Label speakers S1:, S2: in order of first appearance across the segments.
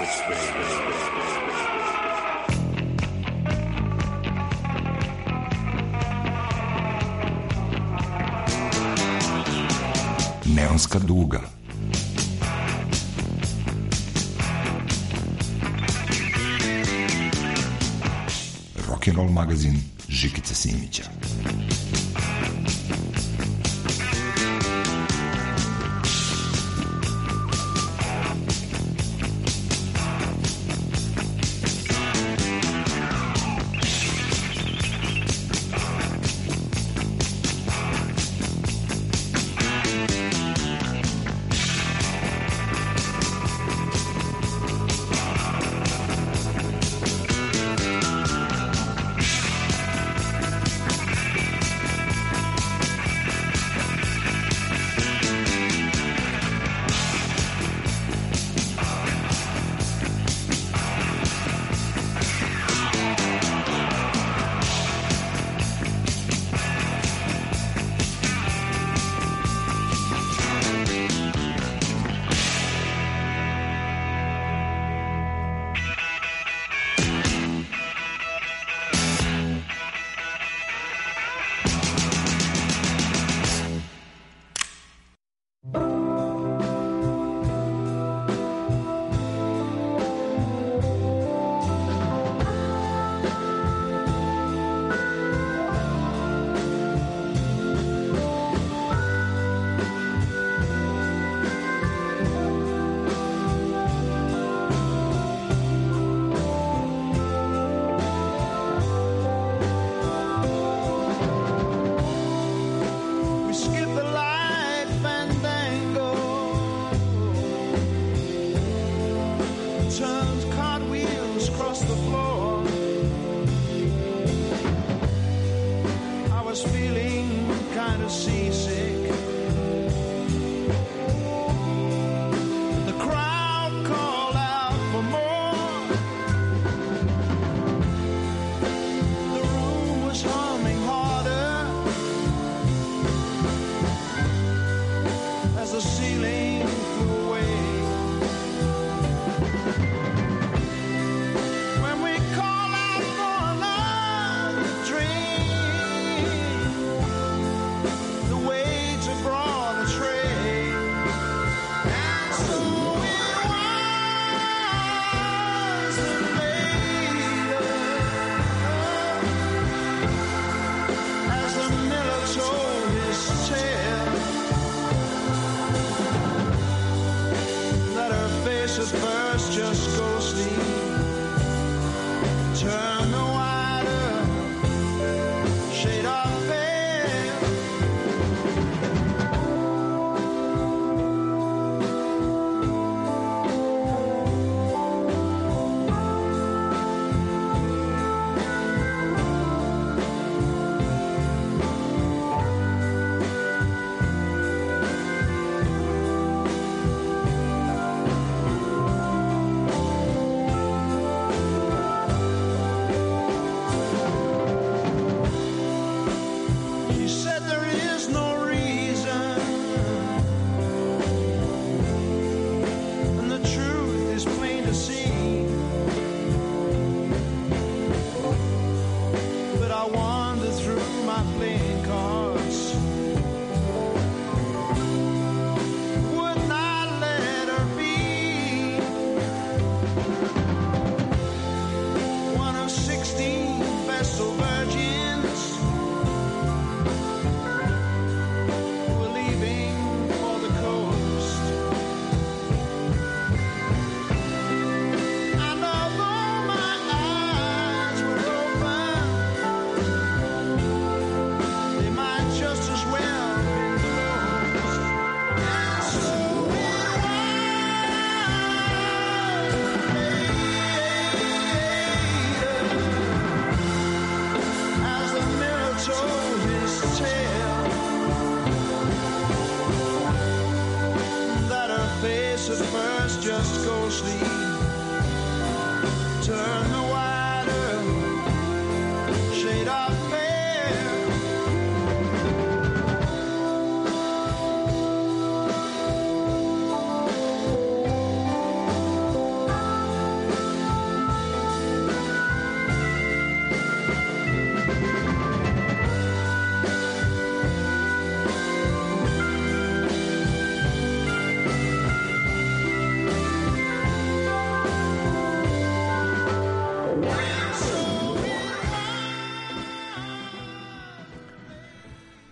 S1: Neonska duga. Rock'n'roll magazin Žikice Simića.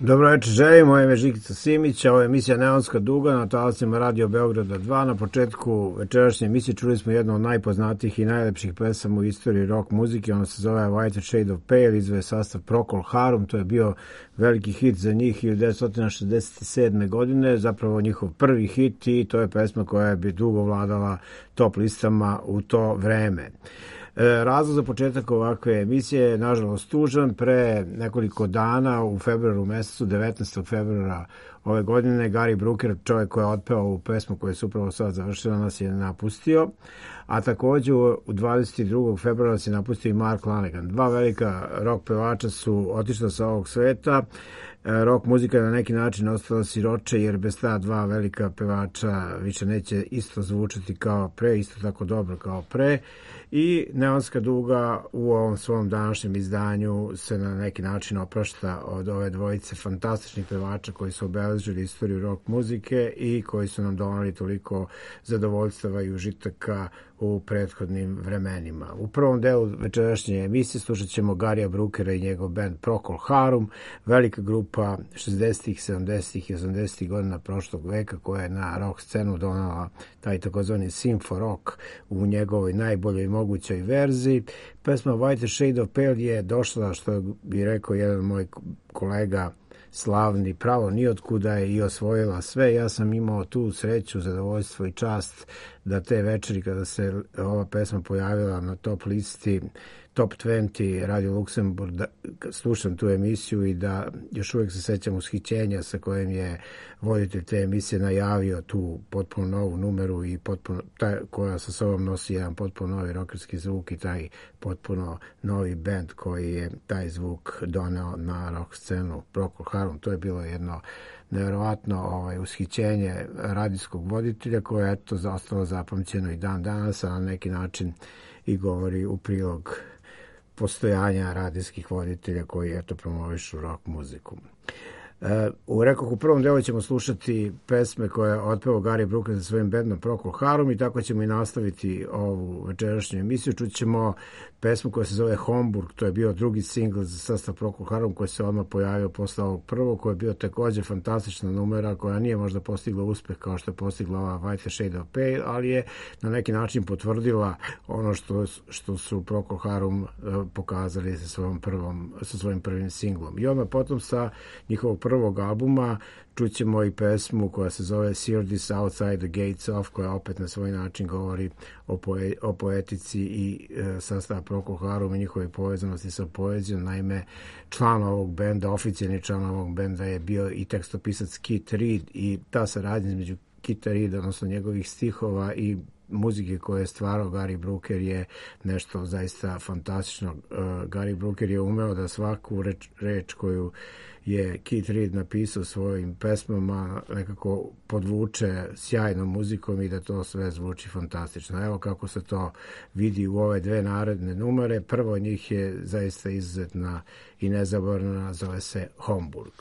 S2: Dobro večer, želim. Moje ime je Žikica Simić, ovo je emisija Neonska duga na talasima Radio Beograda 2. Na početku večerašnje emisije čuli smo jednu od najpoznatijih i najlepših pesama u istoriji rock muzike. Ona se zove Whiter Shade of Pale, izve sastav Procol Harum. To je bio veliki hit za njih 1967. godine, zapravo njihov prvi hit, i to je pesma koja bi dugo vladala top listama u to vreme. Razlog za početak ovakve emisije je nažalost tužan. Pre nekoliko dana u februaru mesecu, 19. februara ove godine, Gary Brooker, čovjek koji je otpevao u pesmu koja se upravo sad završila, nas je napustio, a također u 22. februara se napustio i Mark Lanegan. Dva velika rock pevača su otišla sa ovog sveta. Rock muzika je na neki način ostala siroče, jer bez ta dva velika pevača više neće isto zvučati kao pre, isto tako dobro kao pre. I Neonska duga u ovom svom današnjem izdanju se na neki način oprašta od ove dvojice fantastičnih pevača koji su obeležili istoriju rock muzike i koji su nam donali toliko zadovoljstava i užitaka u prethodnim vremenima. U prvom delu večerašnje emisije slušat ćemo Garya Brookera i njegov band Procol Harum, velika grupa 60-ih, 70-ih i 80-ih godina prošlog veka koja je na rock scenu donala taj takozvani synth rock u njegovoj najboljoj mogućoj verziji. Pesma Whiter Shade of Pale je došla, što bi rekao jedan moj kolega slavni, pravo nijotkuda je i osvojila sve. Ja sam imao tu sreću, zadovoljstvo i čast da te večeri kada se ova pesma pojavila na top listi, top 20 Radio Luksemburg, da slušam tu emisiju i da još uvijek se sećam ushićenja sa kojim je voditelj te emisije najavio tu potpuno novu numeru i koja sa sobom nosi jedan potpuno novi rockerski zvuk i taj potpuno novi band koji je taj zvuk doneo na rock scenu Procol Harum. To je bilo jedno nevjerovatno ushićenje radijskog voditelja koje je ostalo zapamćeno i dan danas, a na neki način i govori u prilog postojanja radijskih voditelja koji promovišu rock muziku. U prvom delu ćemo slušati pesme koje je otpevao Gary Brooker sa svojim bandom Procol Harum i tako ćemo i nastaviti ovu večerašnju emisiju. Čućemo pesmu koja se zove Homburg, to je bio drugi singl za sastav Procol Harum koji se odmah pojavio posle ovog prvog, koji je bio također fantastična numera koja nije možda postigla uspeh kao što je postigla ova White Shade of Pale, ali je na neki način potvrdila ono što su Procol Harum pokazali sa svojim prvim singlom. I odmah potom sa njihovog prvog albuma čućemo i pesmu koja se zove Sear This Outside the Gates Of, koja opet na svoj način govori o poetici i sastava Procol Harum i njihove povezanosti sa poezijom. Naime, član ovog benda, oficijalni član ovog benda je bio i tekstopisac Keith Reed i ta saradnja između Keitha Reeda, odnosno njegovih stihova i muzike koje je stvarao Gary Brooker je nešto zaista fantastično. Gary Brooker je umeo da svaku reč koju je Keith Reed napisao svojim pesmama nekako podvuče sjajnom muzikom i da to sve zvuči fantastično. Evo kako se to vidi u ove dve naredne numere. Prvo od njih je zaista izuzetna i nezaboravna, zove se Homburg.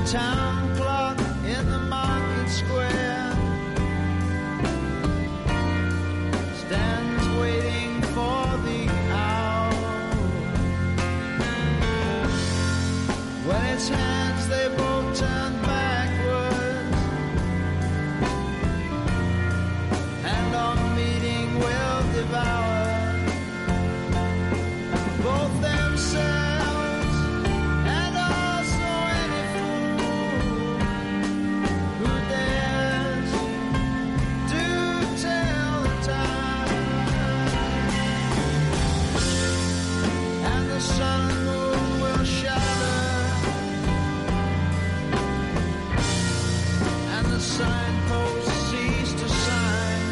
S3: town clock in the market square stands waiting for the hour. When its hands they both turn backwards, and on meeting will devour both themselves and also any fool who dares to tell the time. And the sun and moon will shatter, and the signposts cease to sign.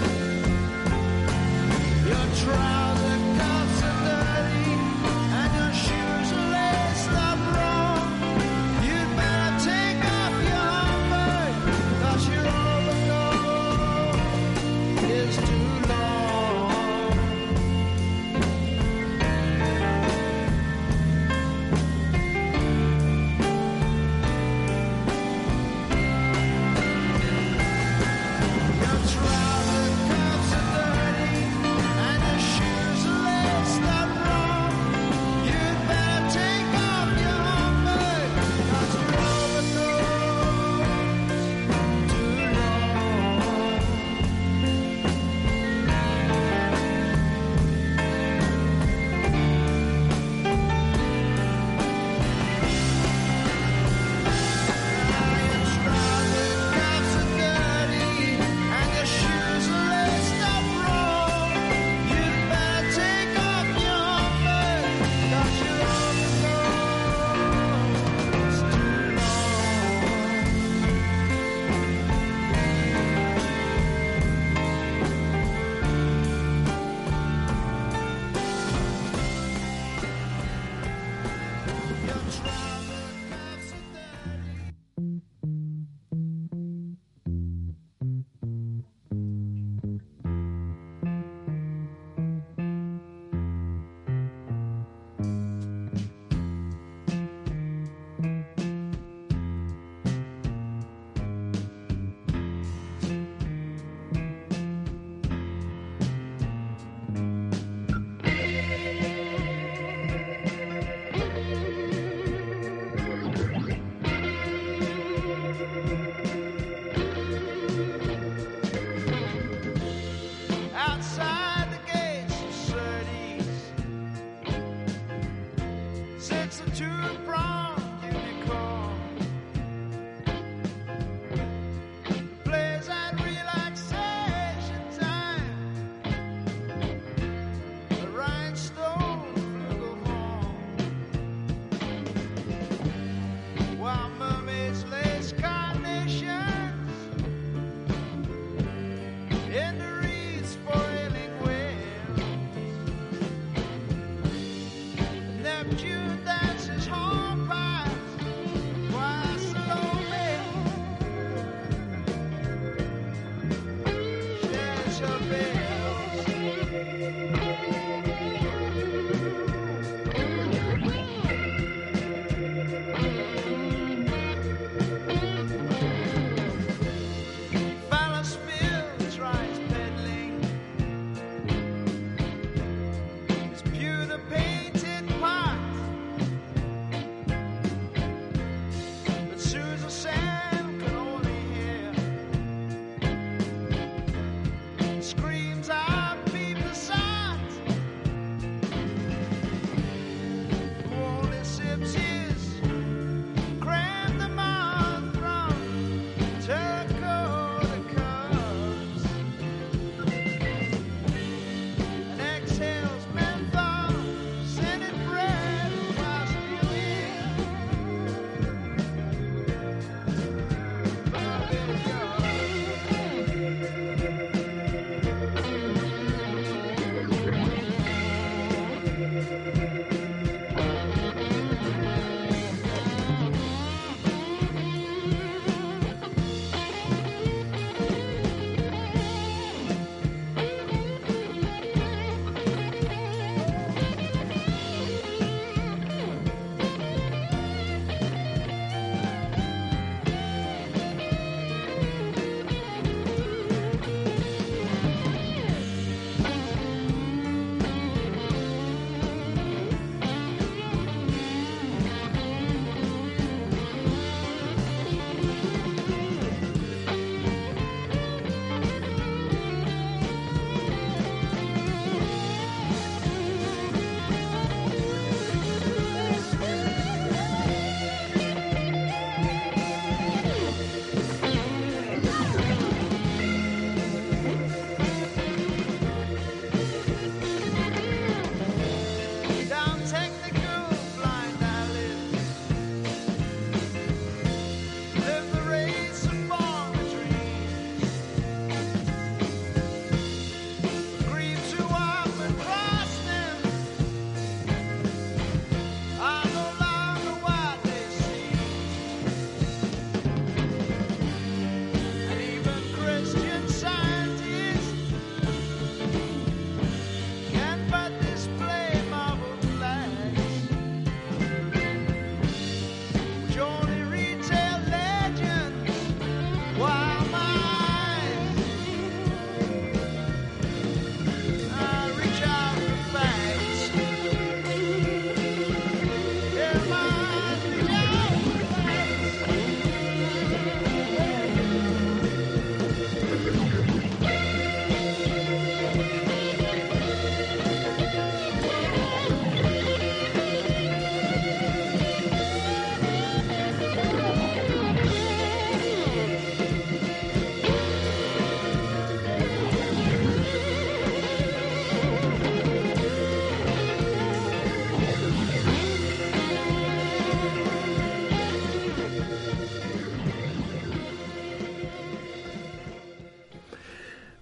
S3: Your trouser cuffs are dirty and your shoes are laced up wrong. You'd better take off your Homburg, 'cause your overcoat is too long. Your trouser cuffs are dirty and your shoes are laced up wrong. You'd better take off your Homburg, 'cause your overcoat's too long. Your trouser cuffs are dirty and your shoes are laced up wrong. You'd better take off your Homburg, 'cause your overcoat's too long. Your trouser cuffs are dirty. Outside the gates of Surtees sits a two-pronged unicorn. Plays at relaxation time the rhinestone flugelhorn, while mermaids lace carnations in the reeds for ailing whales. Neptune dances hornpipes while Salome sheds her veils. Phallus Mills tries peddling his pewter painted pots, but Susan Sam can only hear screams of people sight, who only sips his crème de menthe from terracotta cups and exhales menthol scented bread while spewing bourbon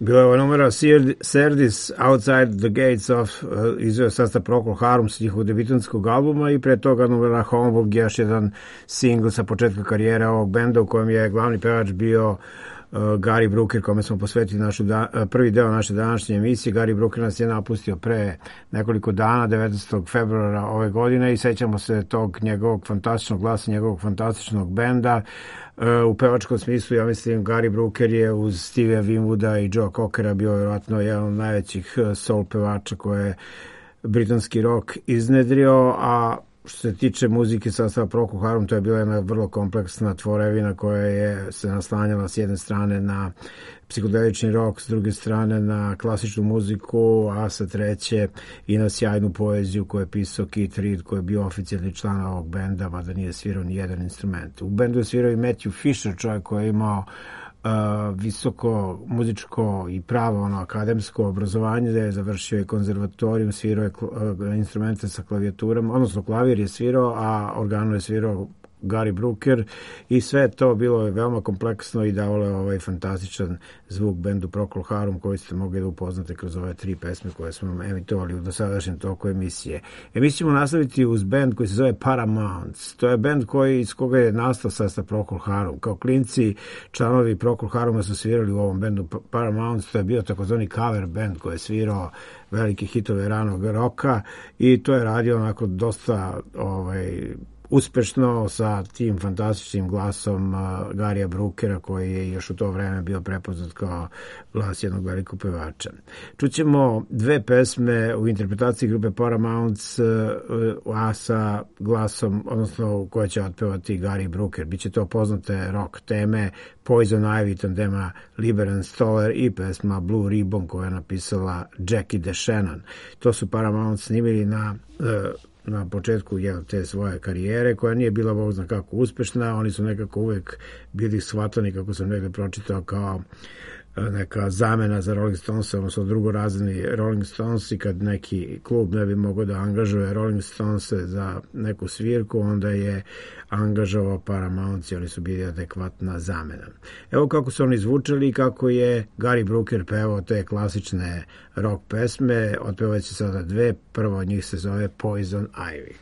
S2: Bila je ova numera Serdis Outside the Gates of, izveo sastav Procol Harum s njihovog debitanskog albuma i pre toga numera Homburg, još jedan singl sa početka karijere ovog benda u kojem je glavni pevač bio Gary Brooker, kome smo posvetili prvi deo naše današnje emisije. Gary Brooker nas je napustio pre nekoliko dana, 19. februara ove godine, i sećamo se tog njegovog fantastičnog glasa, njegovog fantastičnog benda. U pevačkom smislu, ja mislim, Gary Brooker je uz Stevea Winwooda i Joe Cockera bio vjerojatno jedan od najvećih soul pevača koje je britanski rock iznedrio, a što se tiče muzike sastava Procol Harum, to je bila jedna vrlo kompleksna tvorevina koja je se naslanjala s jedne strane na psihodelični rock, s druge strane na klasičnu muziku, a sa treće i na sjajnu poeziju koju je pisao Keith Reed, koji je bio oficijalni član ovog benda, mada nije svirao ni jedan instrument. U bendu je svirao i Matthew Fisher, čovjek koji je imao visoko muzičko i pravo akademsko obrazovanje, da je završio i konzervatorijum, svirao je instrumente sa klavijurom, odnosno klavir je svirao, a organu je svirao Gary Brooker, i sve to bilo je veoma kompleksno i davalo je ovaj fantastičan zvuk bendu Procol Harum, koji ste mogli da upoznate kroz ove 3 pesme koje smo vam emitovali u dosadašnjem toku emisije. Emisiju ćemo nastaviti uz bend koji se zove Paramounts. To je bend iz koga je nastao sastav Procol Harum. Kao klinci, članovi Procol Haruma su svirali u ovom bendu Paramounts. To je bio takozvani cover band koji je svirao velike hitove ranog roka i to je radio onako dosta uspešno sa tim fantastičnim glasom Garya Brookera, koji je još u to vreme bio prepoznat kao glas jednog velikog pevača. Čućemo 2 pesme u interpretaciji grupe Paramounts, a sa glasom, odnosno koje će otpevati Gary Brooker. Biće to poznate rock teme Poison Ivy tandema Lieber and Stoller i pesma Blue Ribbon koja je napisala Jackie DeShannon. To su Paramounts snimili na početku te svoje karijere, koja nije bila bog zna kako uspešna. Oni su nekako uvek bili shvatani, kako sam negde pročitao, kao neka zamena za Rolling Stones, odnosno drugorazredni Rolling Stones, i kad neki klub ne bi mogao da angažuje Rolling Stones za neku svirku, onda je angažovao Paramounts i oni su bili adekvatna zamena. Evo kako su oni zvučali i kako je Gary Brooker pevao te klasične rock pesme. Otpevat će sada 2, prva od njih se zove Poison Ivy.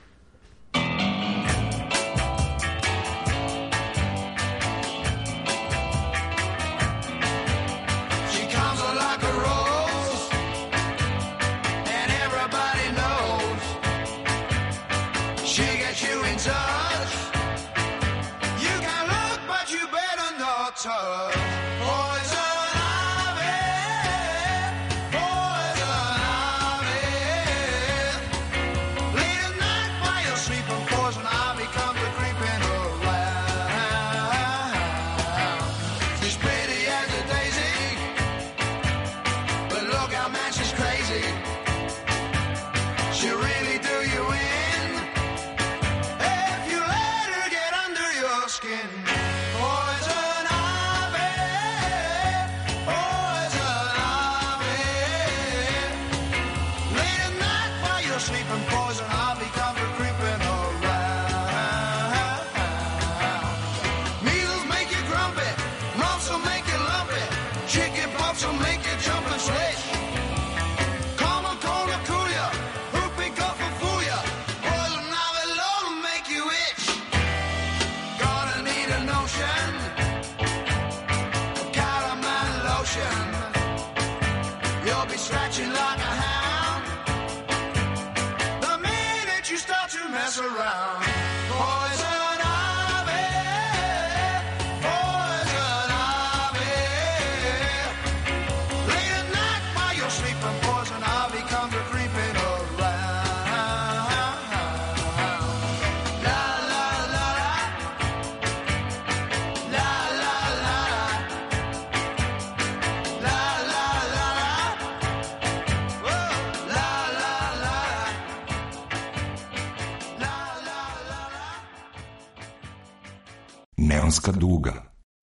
S1: Neonska duga.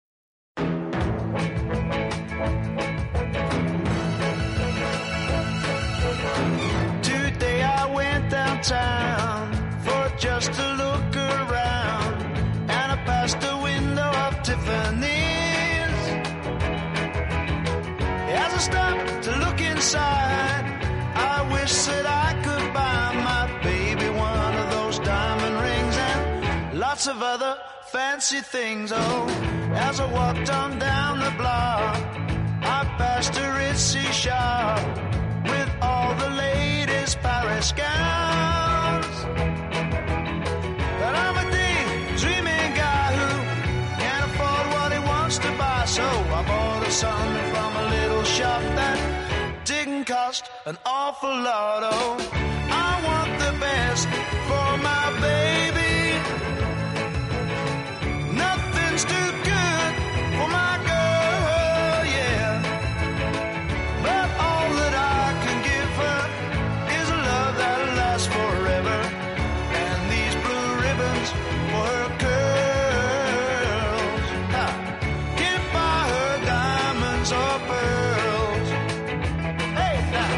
S3: Today I went downtown for just to look around, and I passed the window of Tiffany's. As I decide. I wish that I could buy my baby one of those diamond rings and lots of other fancy things. Oh, as I walked on down the block, I passed a ritzy shop with all the latest Paris gowns. But I'm a daydreaming guy who can't afford what he wants to buy, so I bought a son from a little shop that didn't cost an awful lot. Oh, I want the best for my baby. Nothing's too good for my girl, yeah. But all that I can give her is a love that'll last forever, and these blue ribbons for her curls. Ha! Can't buy her diamonds or pearls. Hey, now.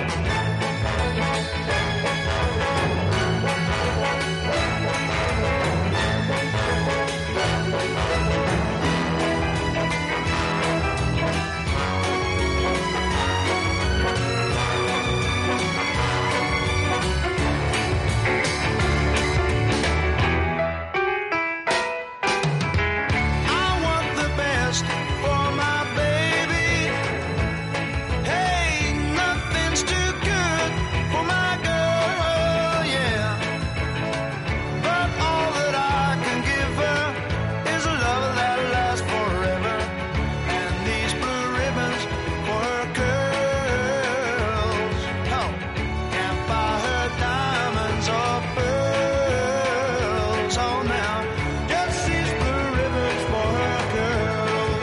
S3: I want the best for my baby. Hey, nothing's too good for my girl, yeah. But all that I can give her is a love that'll last forever, and these blue ribbons for her curls. Oh, can't buy her diamonds or pearls. Oh, now, just these blue ribbons for her curls.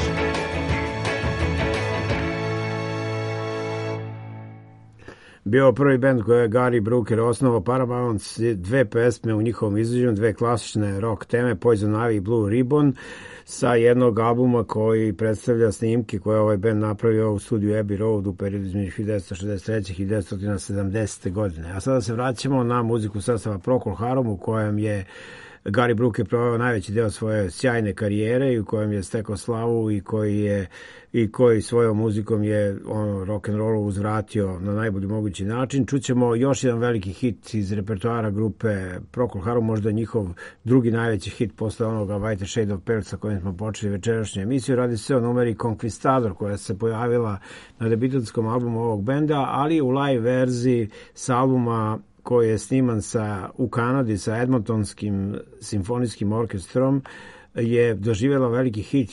S2: Bio prvi band koji je Gary Brooker osnovao Paramount, dve pesme u njihovom izvođenju, dve klasične rock teme, Poison Ivy i Blue Ribbon, sa jednog albuma koji predstavlja snimke koje je ovaj band napravio u studiju Abbey Road u periodu između 1963. i 1970. godine. A sada se vraćamo na muziku sastava Procol Harum, u kojem je Gary Brooker proveo najveći deo svoje sjajne karijere i u kojem je stekao slavu i koji svojom muzikom je rock and rollu uzvratio na najbolji mogući način. Čućemo još jedan veliki hit iz repertoara grupe Procol Harum, možda njihov drugi najveći hit posle onoga White Shade of Pale sa kojim smo počeli večerašnju emisiju. Radi se o numeri Conquistador koja se pojavila na debitanskom albumu ovog benda, ali u live verziji sa albuma koji je sniman u Kanadi sa Edmontonskim simfonijskim orkestrom, je doživjela veliki hit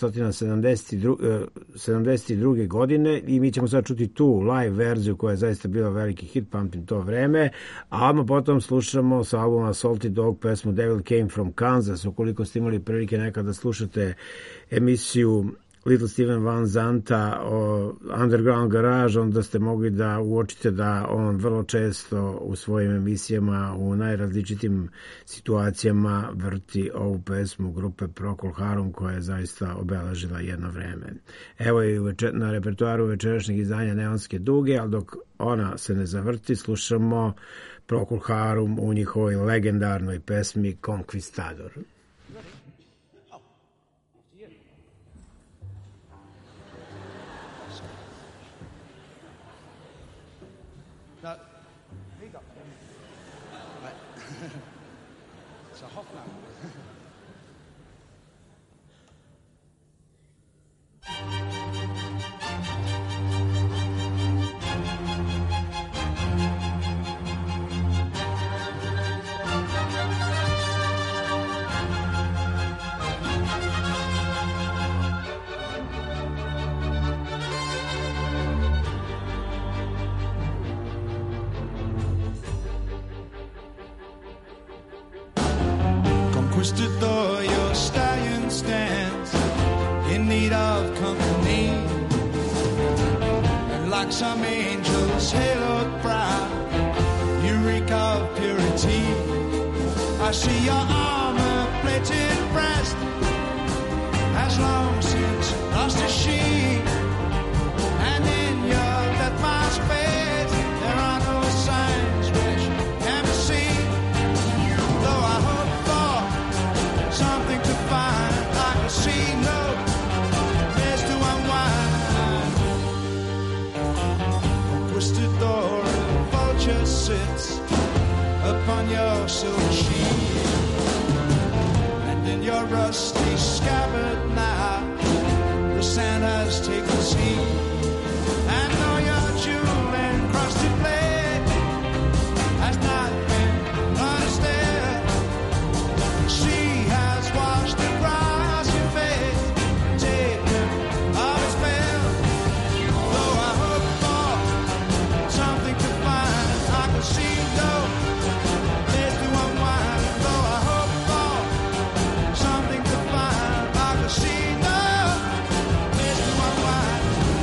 S2: 1972. godine i mi ćemo sad čuti tu live verziju koja je zaista bila veliki hit, pamtim to vreme, a odmah potom slušamo sa albuma Salty Dog pesmu Devil Came from Kansas. Ukoliko ste imali prilike nekada slušate emisiju Little Steven Van Zanta o Underground Garage, onda ste mogli da uočite da on vrlo često u svojim emisijama u najrazličitim situacijama vrti ovu pesmu grupe Procol Harum koja je zaista obeležila jedno vreme. Evo i na repertoaru večerašnjeg izdanja Neonske duge, ali dok ona se ne zavrti, slušamo Procol Harum u njihovoj legendarnoj pesmi Conquistador.
S4: It's a Hoffman.
S3: Conquistador, your stallion stands in need of company, and like some angel's haloed brow, you reek of purity. I see your armor-plated breast has long since lost its sheen, and in your death mask face there are no signs which can be seen. Though I hope for something to find, I can see no place to unwind. on your silver sheet, and in your rusty scabbard now the sand has taken seat. And though your jewel encrusted blade has not been understood, she has washed across your face, taken of its spell. Though I hope for something to find, I could see no place to unwind. Though I hope for something to find, I could see no place to unwind.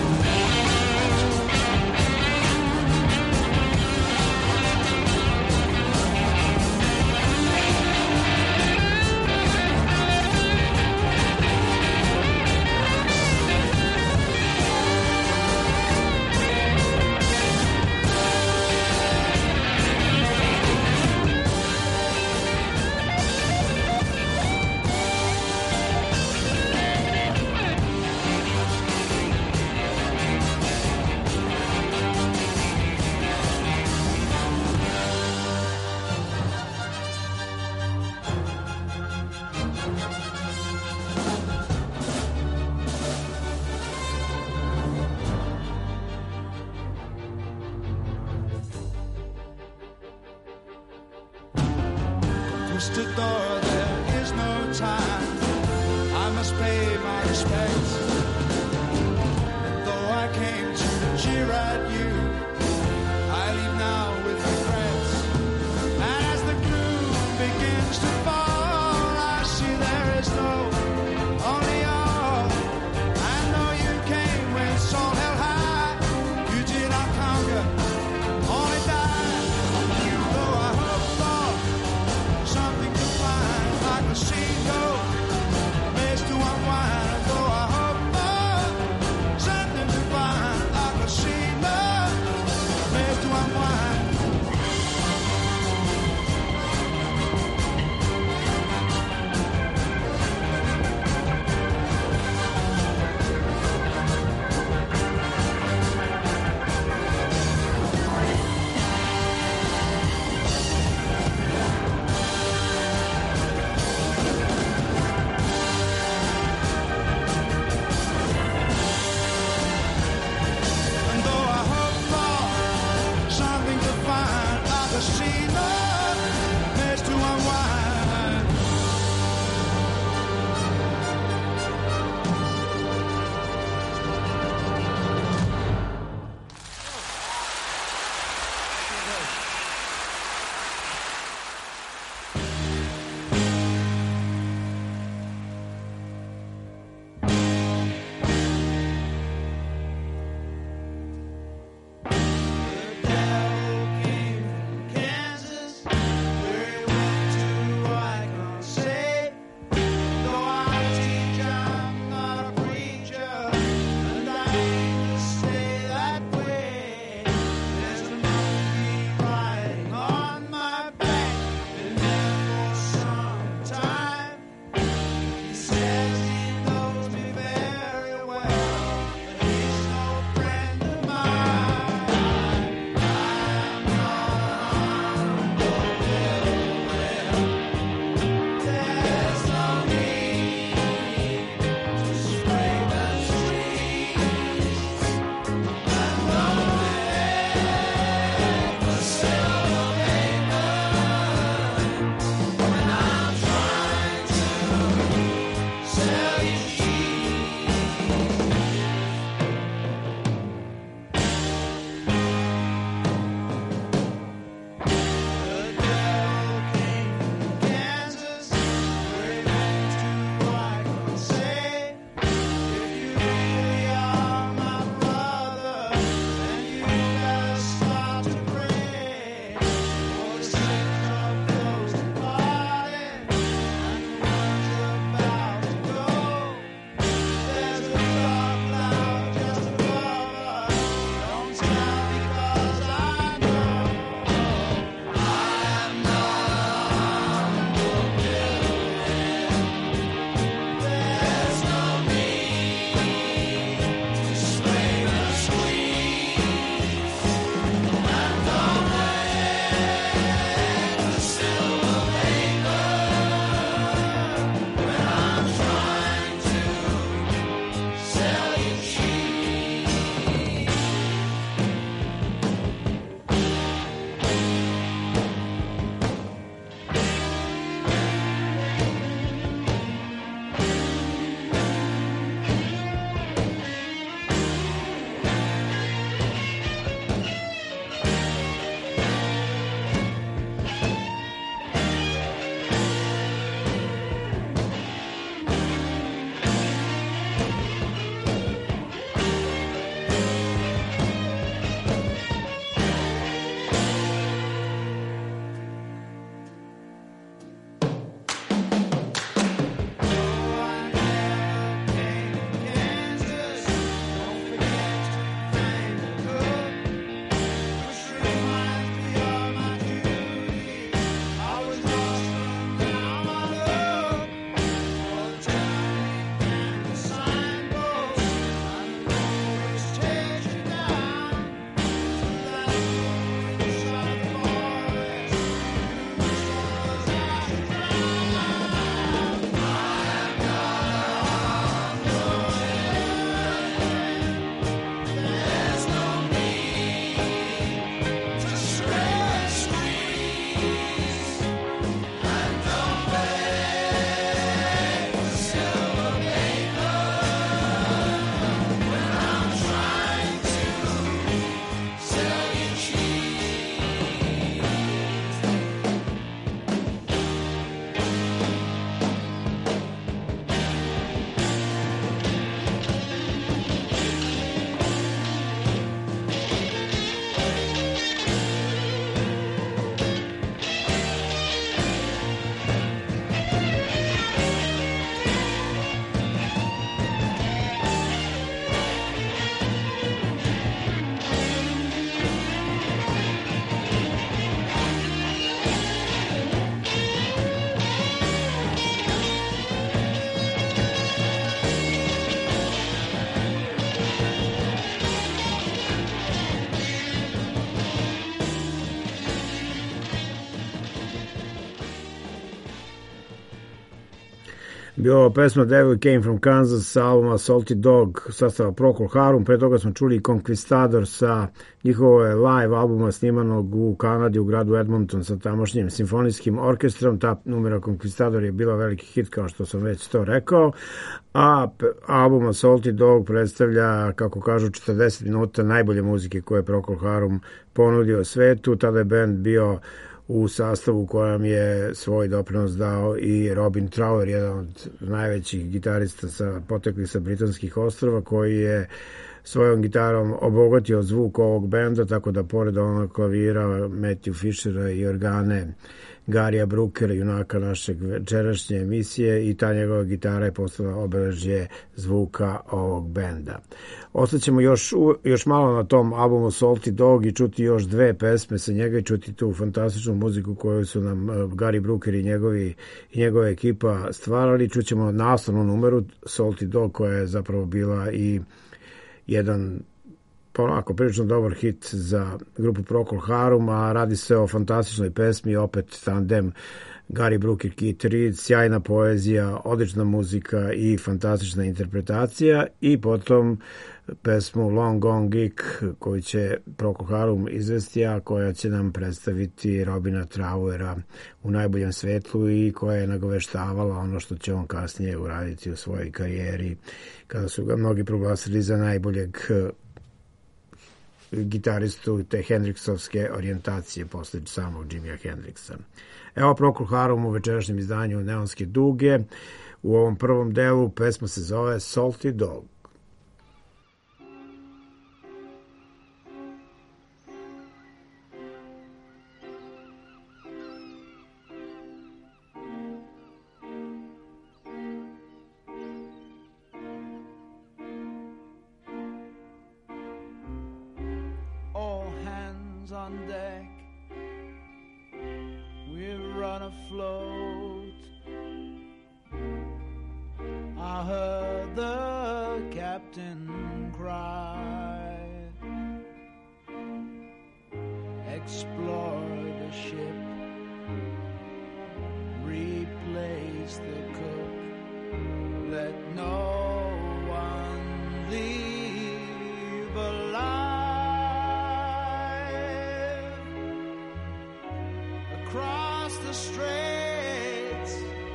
S3: Twisted door, there is no time. I must pay my respects. And though I came to jeer at you, I leave now with regrets. And as the gloom begins to fall, I see there is no only all. I know you came when soul held high. You did not conquer, only die. Though I hope for something to find, I can see no place to unwind. Though I hope
S2: Bio pesma Devil Came from Kansas sa albuma Salty Dog sastava Procol Harum. Pre toga smo čuli Conquistador sa njihovog live albuma snimanog u Kanadi u gradu Edmonton sa tamošnjim simfonijskim orkestrom. Ta numera Conquistador je bila veliki hit, kao što sam već to rekao, a albuma Salty Dog predstavlja, kako kažu, 40 minuta najbolje muzike koje je Procol Harum ponudio svetu. Tada je band bio u sastavu u kojem je svoj doprinos dao i Robin Trower, jedan od najvećih gitarista poteklih sa Britanskih ostrava, koji je svojom gitarom obogatio zvuk ovog benda, tako da pored onog klavira Matthew Fishera i organe Garija Brookera, junaka našeg večerašnje emisije, i ta njegova gitara je postala obeležje zvuka ovog benda. Ostaćemo još malo na tom albumu Salty Dog i čuti još dve pesme sa njega i čuti tu fantastičnu muziku koju su nam Gary Brooker i njegova ekipa stvarali. Čućemo naslovnu numeru Salty Dog, koja je zapravo bila i jedan onako prilično dobar hit za grupu Procol Harum, a radi se o fantastičnoj pesmi, opet tandem Gary Brooker, Keith Reid, sjajna poezija, odlična muzika i fantastična interpretacija, i potom pesmu Long Gone Geek koju će Procol Harum izvesti, a koja će nam predstaviti Robina Trowera u najboljem svetlu i koja je nagoveštavala ono što će on kasnije uraditi u svojoj karijeri, kada su ga mnogi proglasili za najboljeg gitaristu te Hendrixovske orijentacije posle samog Jimija Hendrixa. Evo Procol Harum u večerašnjem izdanju Neonske duge. U ovom prvom delu pesma se zove Salty Dog.
S3: On deck, we'll run afloat. I heard the captain cry, explore the ship, replace the cook, let no one leave alive. Across the straits,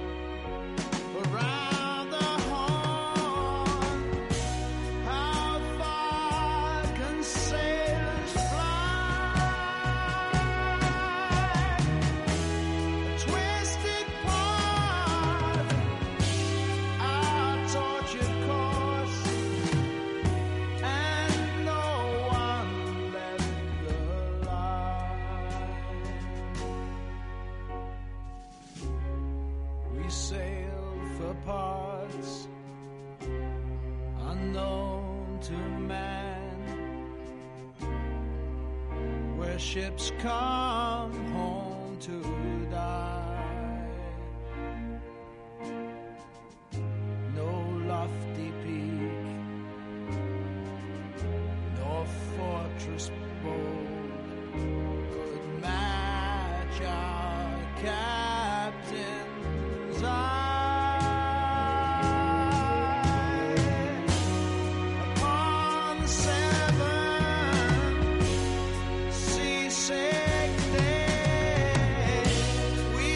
S3: around the horn, how far can sailors fly? A twisted part, our tortured course, and no one left alive. We sail for parts unknown to man, where ships come home to die. No lofty peak, nor fortress bold could match our captain's eye. Upon the 7 seasick day, we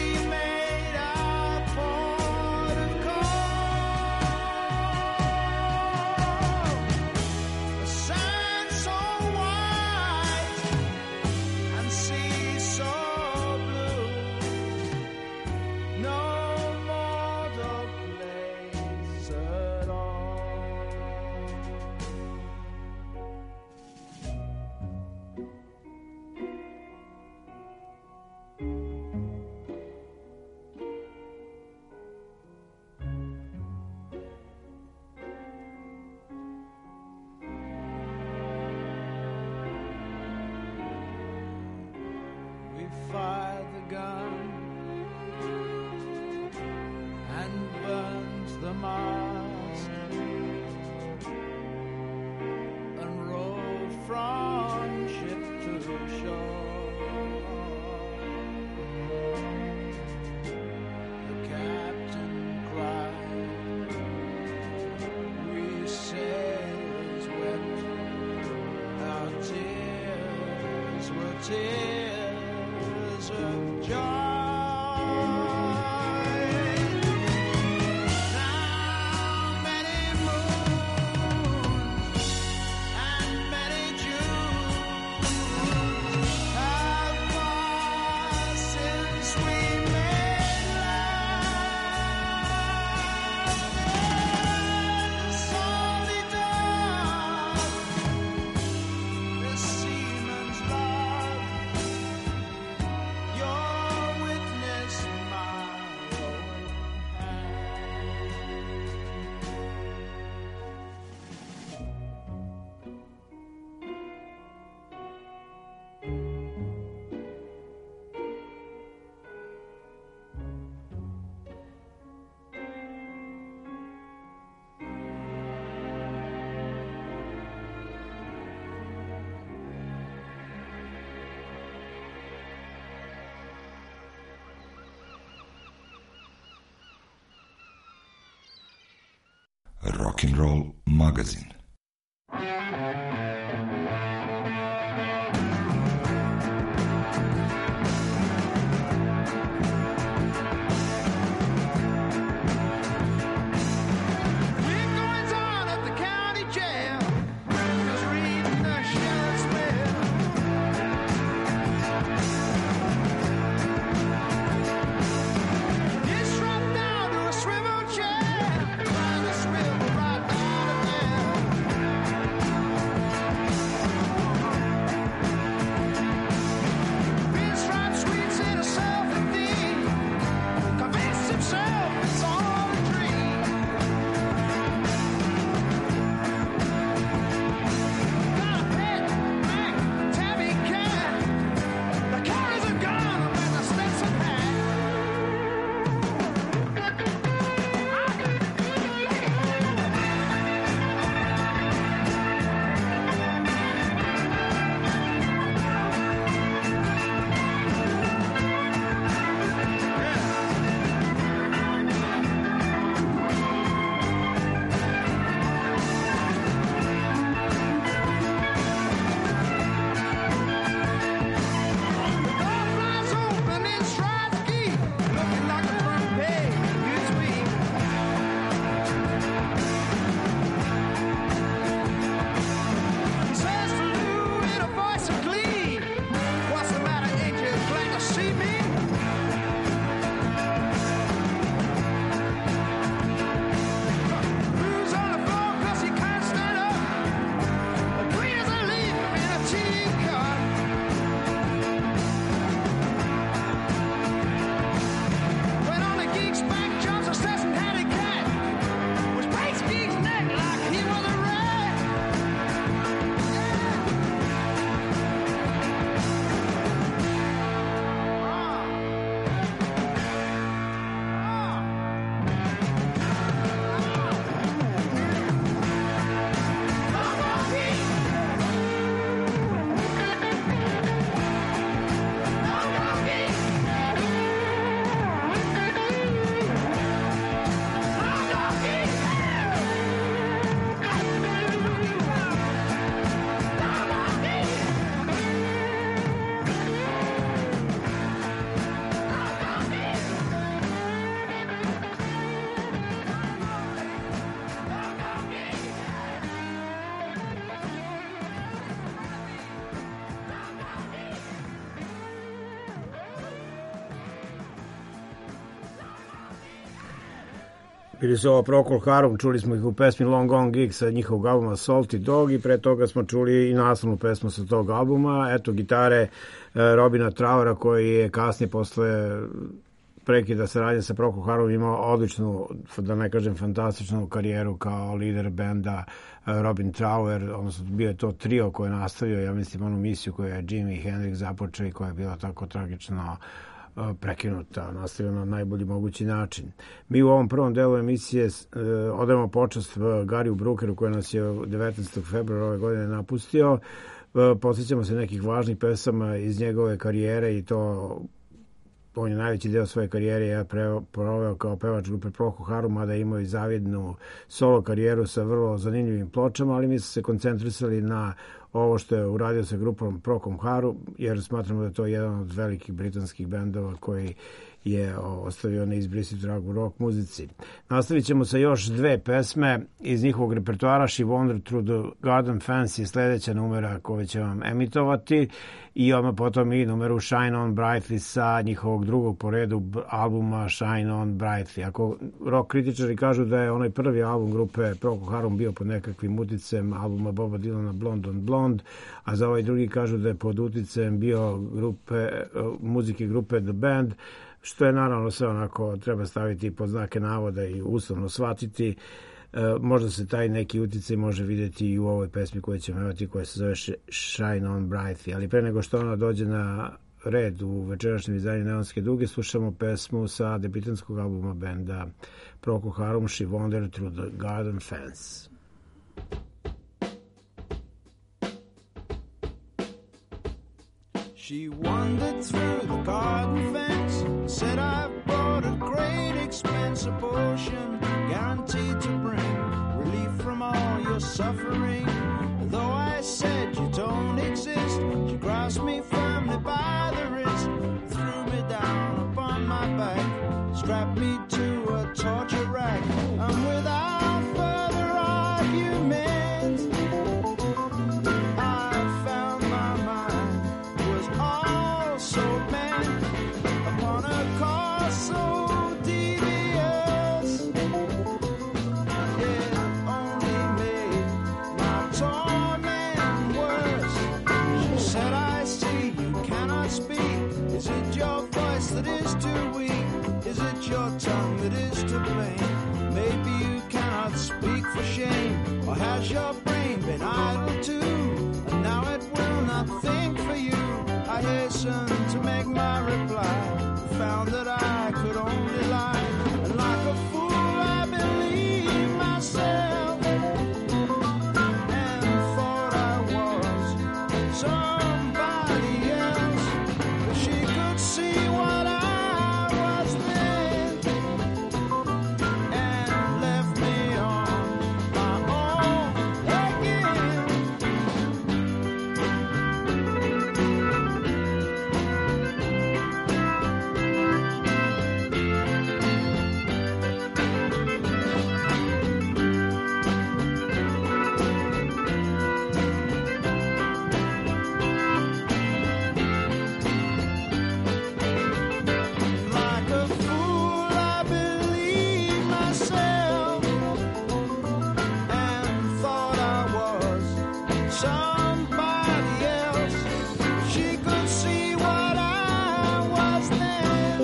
S1: Rock'n'Roll magazin.
S3: We're going on at the county jail, just reading the sheriff's mail. Get strapped down to a swivel chair, trying to swivel right down to there. Pinstripe sweets in a self-esteem, convinced himself it's all a dream. Got a pet, Mac, tabby cat. The carries a gun and the Stetson hat. The door flies open in strides deep, looking like a front page of Newsweek. He says to Lou in a voice of glee, "What's the matter? Ain't you glad to see me?" Lou's on the floor 'cause he can't stand up, clean as a leaf in a teacup. When on the geek's back jumps a Stetson hatted cat, which breaks Geek's neck like he was a rat.
S2: Bili su ovo Procol Harum, čuli smo ih u pesmi Long Gone Gig sa njihovog albuma Salty Dog i pre toga smo čuli i naslovnu pesmu sa tog albuma. Eto, gitare Robina Traura koji je kasnije posle prekida saradnje sa Procol Harum imao odličnu, da ne kažem fantastičnu karijeru kao lider benda Robin Trower, odnosno bio je to trio koji je nastavio, ja mislim, onu misiju koju je Jimi Hendrix započeo i koja je bila tako tragično prekinuta, nastavljena na najbolji mogući način. Mi u ovom prvom delu emisije odajemo počast Gariju Brookeru koji nas je 19. februara ove godine napustio. Posjećamo se nekih važnih pesama iz njegove karijere i to on je najveći deo svoje karijere proveo kao pevač grupe Procol Harum, mada je imao i zavidnu solo karijeru sa vrlo zanimljivim pločama, ali mi smo se koncentrisali na ovo što je uradio sa grupom Procol Harum, jer smatramo da je to jedan od velikih britanskih bendova koji je ostavio neizbrisiv trag u rock muzici. Nastavit ćemo sa još dve pesme iz njihovog repertoara. She Wandered Through the Garden Fence je sledeća numera koju će vam emitovati i odmah potom i numeru Shine On Brightly sa njihovog drugog po redu albuma Shine On Brightly. Ako rock kritičari kažu da je onaj prvi album grupe Procol Harum bio pod nekakvim uticajem albuma Boba Dylana Blonde on Blonde, a za ovaj drugi kažu da je pod uticajem bio muzike grupe The Band, što je naravno sve onako treba staviti pod znake navoda i uslovno shvatiti. Možda se taj neki uticaj može vidjeti i u ovoj pesmi koju ćemo imati, koja se zove Shine On Brightly. Ali pre nego što ona dođe na red u večerašnjem izdanju Neonske duge, slušamo pesmu sa debitanskog albuma benda Procol Harum, She Wandered Through the Garden Fence.
S3: She wandered through the garden fence, said I've bought a great expensive potion, guaranteed to bring relief suffering. Though I said you don't exist, she grasped me firmly by the wrist, threw me down upon my back, strapped me to a torture rack, and without further argument, I found my mind was also bent upon a course so devious. It only made my torment worse. She said, I see you cannot speak. Is it your voice that is too weak? Is it your tongue that is to blame? Maybe you cannot speak for shame, or has your brain been idle too? And now it will not think for you. I hastened to make my reply, found that I could only lie, and like a fool I believed myself, and thought I was somebody else. But she could see what I was then, and left me on my own again. Like a fool I believed myself, and thought I was somebody else. She could see what I was then,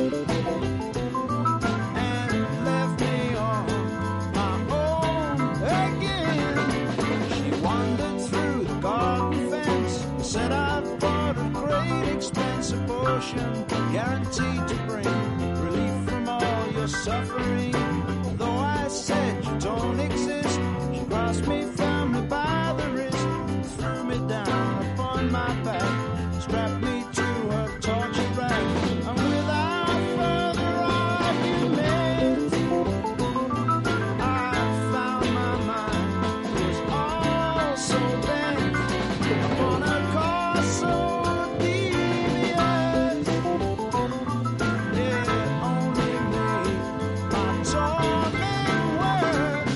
S3: and left me on my own again. She wandered through the garden fence, said I've bought at great expense a potion guaranteed to bring relief from all your suffering. Though I said you don't exist, she grasped me firmly by the wrist, threw me down upon my back, strapped me to her torture rack, and without further argument, I found my mind was also bent upon a course so devious. It only made my torment worse.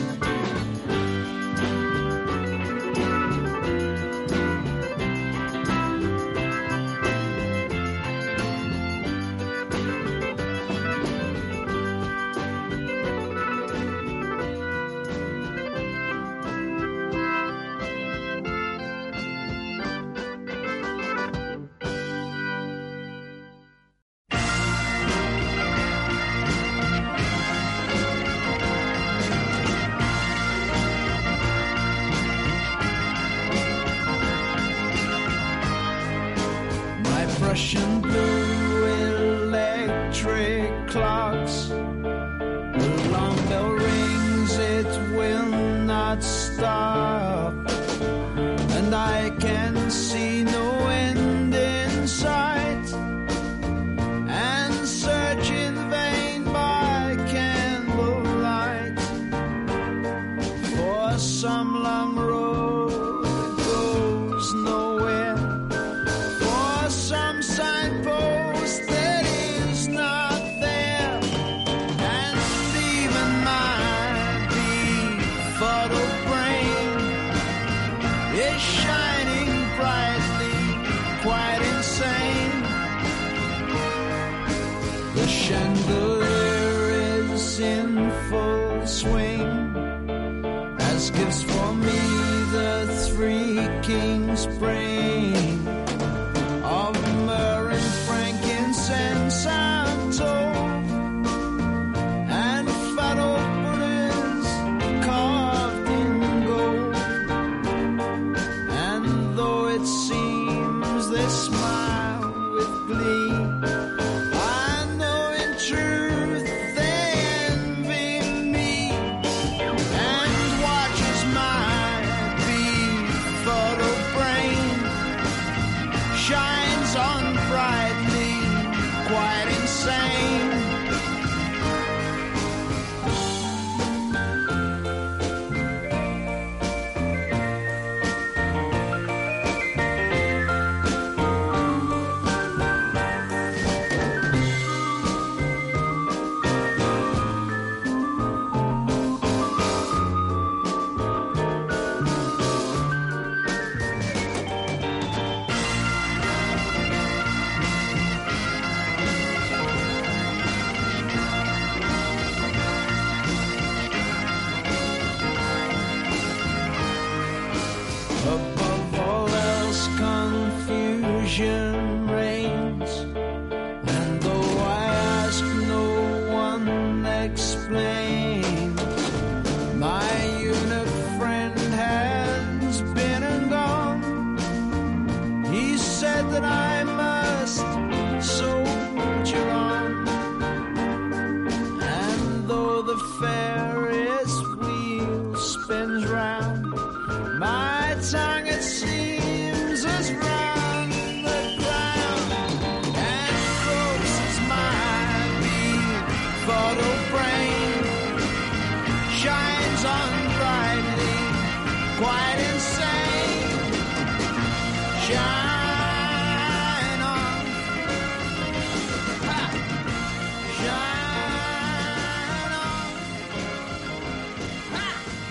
S3: My Prussian blue electric clocks, the alarm bell rings, it will not stop, and I can see no end in sight, and search in vain by candlelight for some long road that goes nowhere, for some signpost that is not there, and even my befuddled brain is shining brightly, quite insane. The chandelier is in full swing, as gifts for me the three kings bring, of myrrh and frankincense I'm told, and fat old Buddhas carved in gold. And though it seems they smile with glee, I know in truth they envy me, and watches my befuddled brain shines on brightly, quite insane. Shine on, ha! Shine on, ha!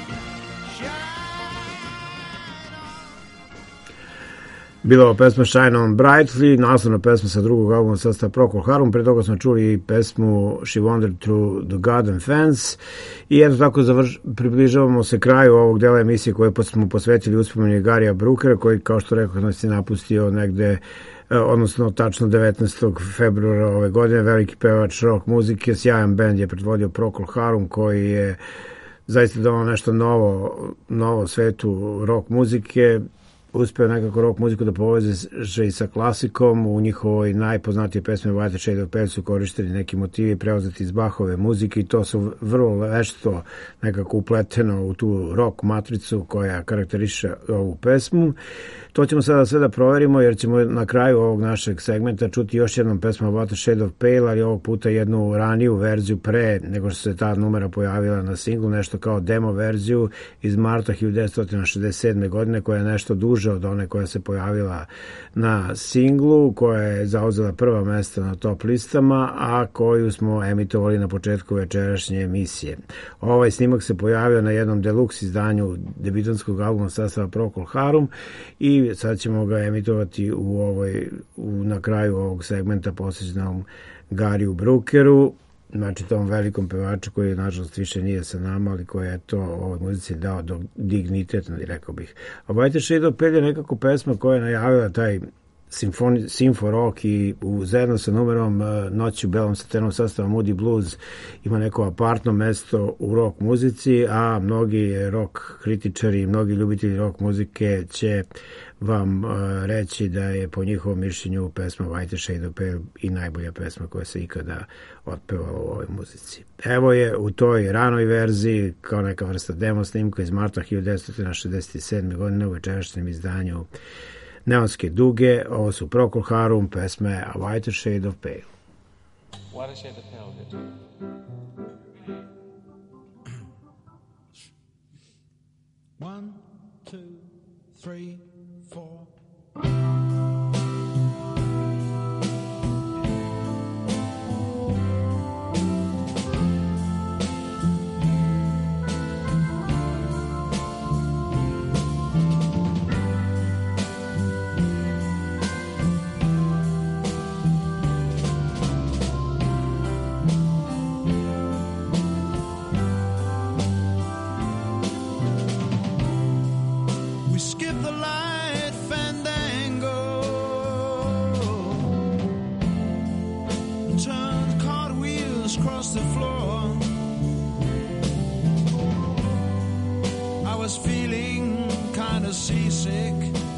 S3: Shine on.
S2: Bila ova pesma Shine On Brightly, naslovna pesma sa drugog albuma sastava Procol Harum. Pre toga smo čuli pesmu She Wandered Through the Garden Fence. I eto tako približavamo se kraju ovog dela emisije koje smo posvetili uspomeni Garija Brookera, koji, kao što rekao, nas je napustio negde, odnosno tačno 19. februara ove godine. Veliki pevač rock muzike, sjajan bend je predvodio Procol Harum, koji je zaista donao nešto novo svetu rock muzike. Uspeo nekako rock muziku da poveže i sa klasikom. U njihovoj najpoznatije pesme White Shade of Pale su korišteni neki motivi preuzeti iz Bachove muzike i to su vrlo vešto nekako upleteno u tu rock matricu koja karakteriše ovu pesmu. To ćemo sada sve da proverimo, jer ćemo na kraju ovog našeg segmenta čuti još jednom pesmu About a Shade of Pale, ali ovog puta jednu raniju verziju pre nego što se ta numera pojavila na singlu, nešto kao demo verziju iz marta 1967. godine, koja je nešto duže od one koja se pojavila na singlu, koja je zauzela prva mesta na top listama, a koju smo emitovali na početku večerašnje emisije. Ovaj snimak se pojavio na jednom deluxe izdanju debitanskog albuma sastava Procol Harum i sad ćemo ga emitovati na kraju ovog segmenta posvećenom Gariju Brookeru, znači tom velikom pevaču koji nažalost više nije sa nama, ali koji je to ovoj muzici dao dignitet, rekao bih. A White Shade of Pale je nekako pesma koja je najavila taj simfo rock i zajedno sa numerom Noći u belom satenu sastava Moody Blues ima neko apartno mesto u rock muzici, a mnogi rock kritičari i mnogi ljubitelji rock muzike će vam reći da je po njihovom mišljenju pesma White Shade of Pale i najbolja pesma koja se ikada otpevala u ovoj muzici. Evo je u toj ranoj verziji kao neka vrsta demo snimka iz marta 1967. godine u večerašnjem izdanju Neonske duge. Ovo su Procol Harum, pesme A White Shade of Pale.
S4: White Shade of Pale, good.
S3: 1, 2, 3, 4. Skip the light fandango, turn cartwheels across the floor. I was feeling kind of seasick.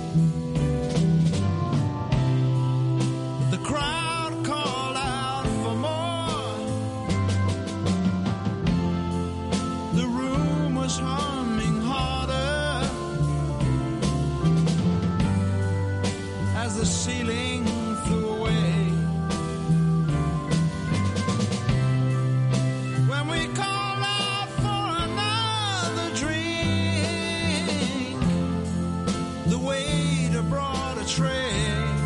S3: The crowd called out for more. The room was humming harder as the ceiling flew away. When we called out for another drink, the waiter brought a tray.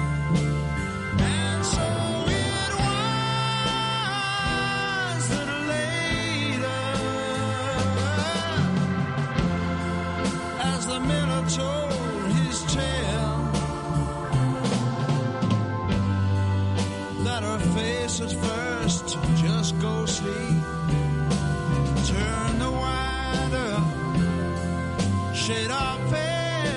S3: And so it was that later, as the miller told his tale, that her face at first just ghostly turned the wider shade of pale.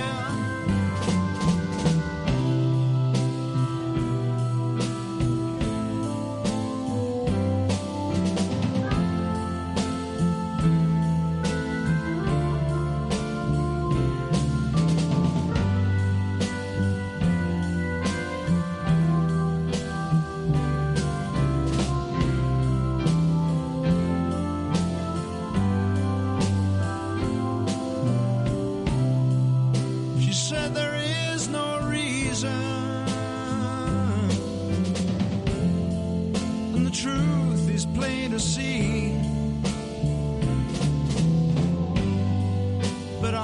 S3: She said there is no reason, and the truth is plain to see.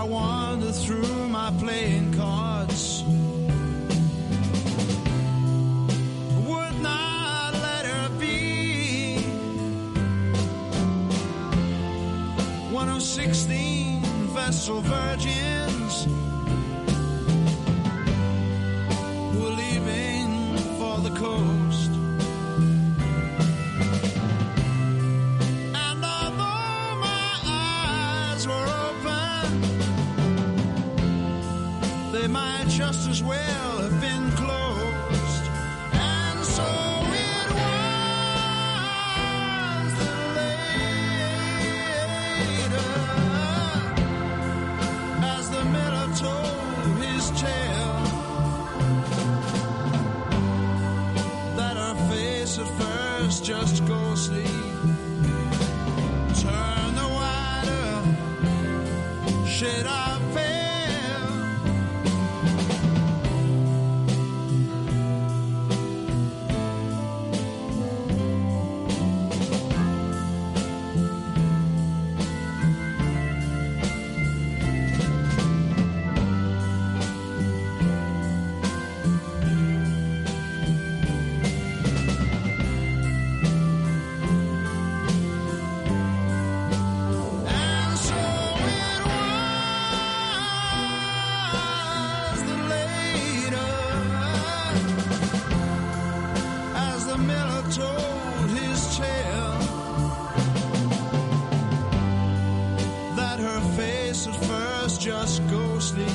S3: I wander through my playing cards. Would not let her be one of 16 Vestal virgins who were leaving for the coast. And although my eyes were open, they might just as well have been closed. And so it was that later, as the miller told his tale, that her face at first just ghostly turned the whiter shade of pale. And so it was that later, as the miller told his tale, that her face at first just ghostly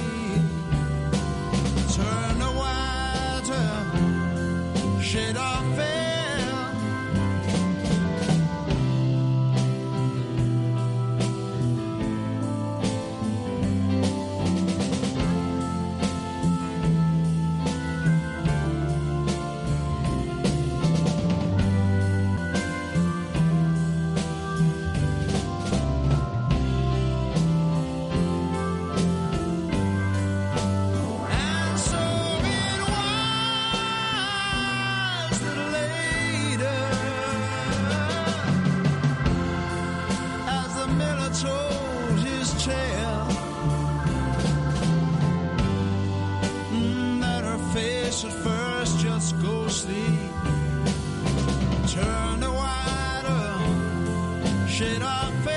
S3: turned a whiter shade of pale. And so it was that later, as the miller told his tale, that her face at first just ghostly turned a whiter shade of pale.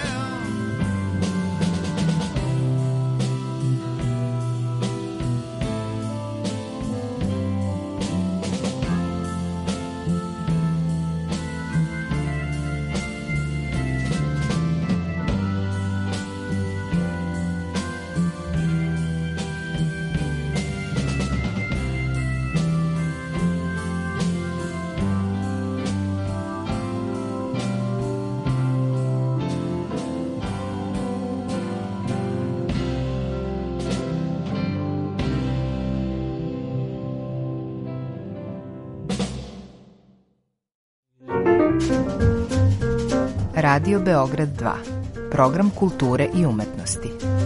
S5: Radio Beograd 2. Program kulture i umetnosti.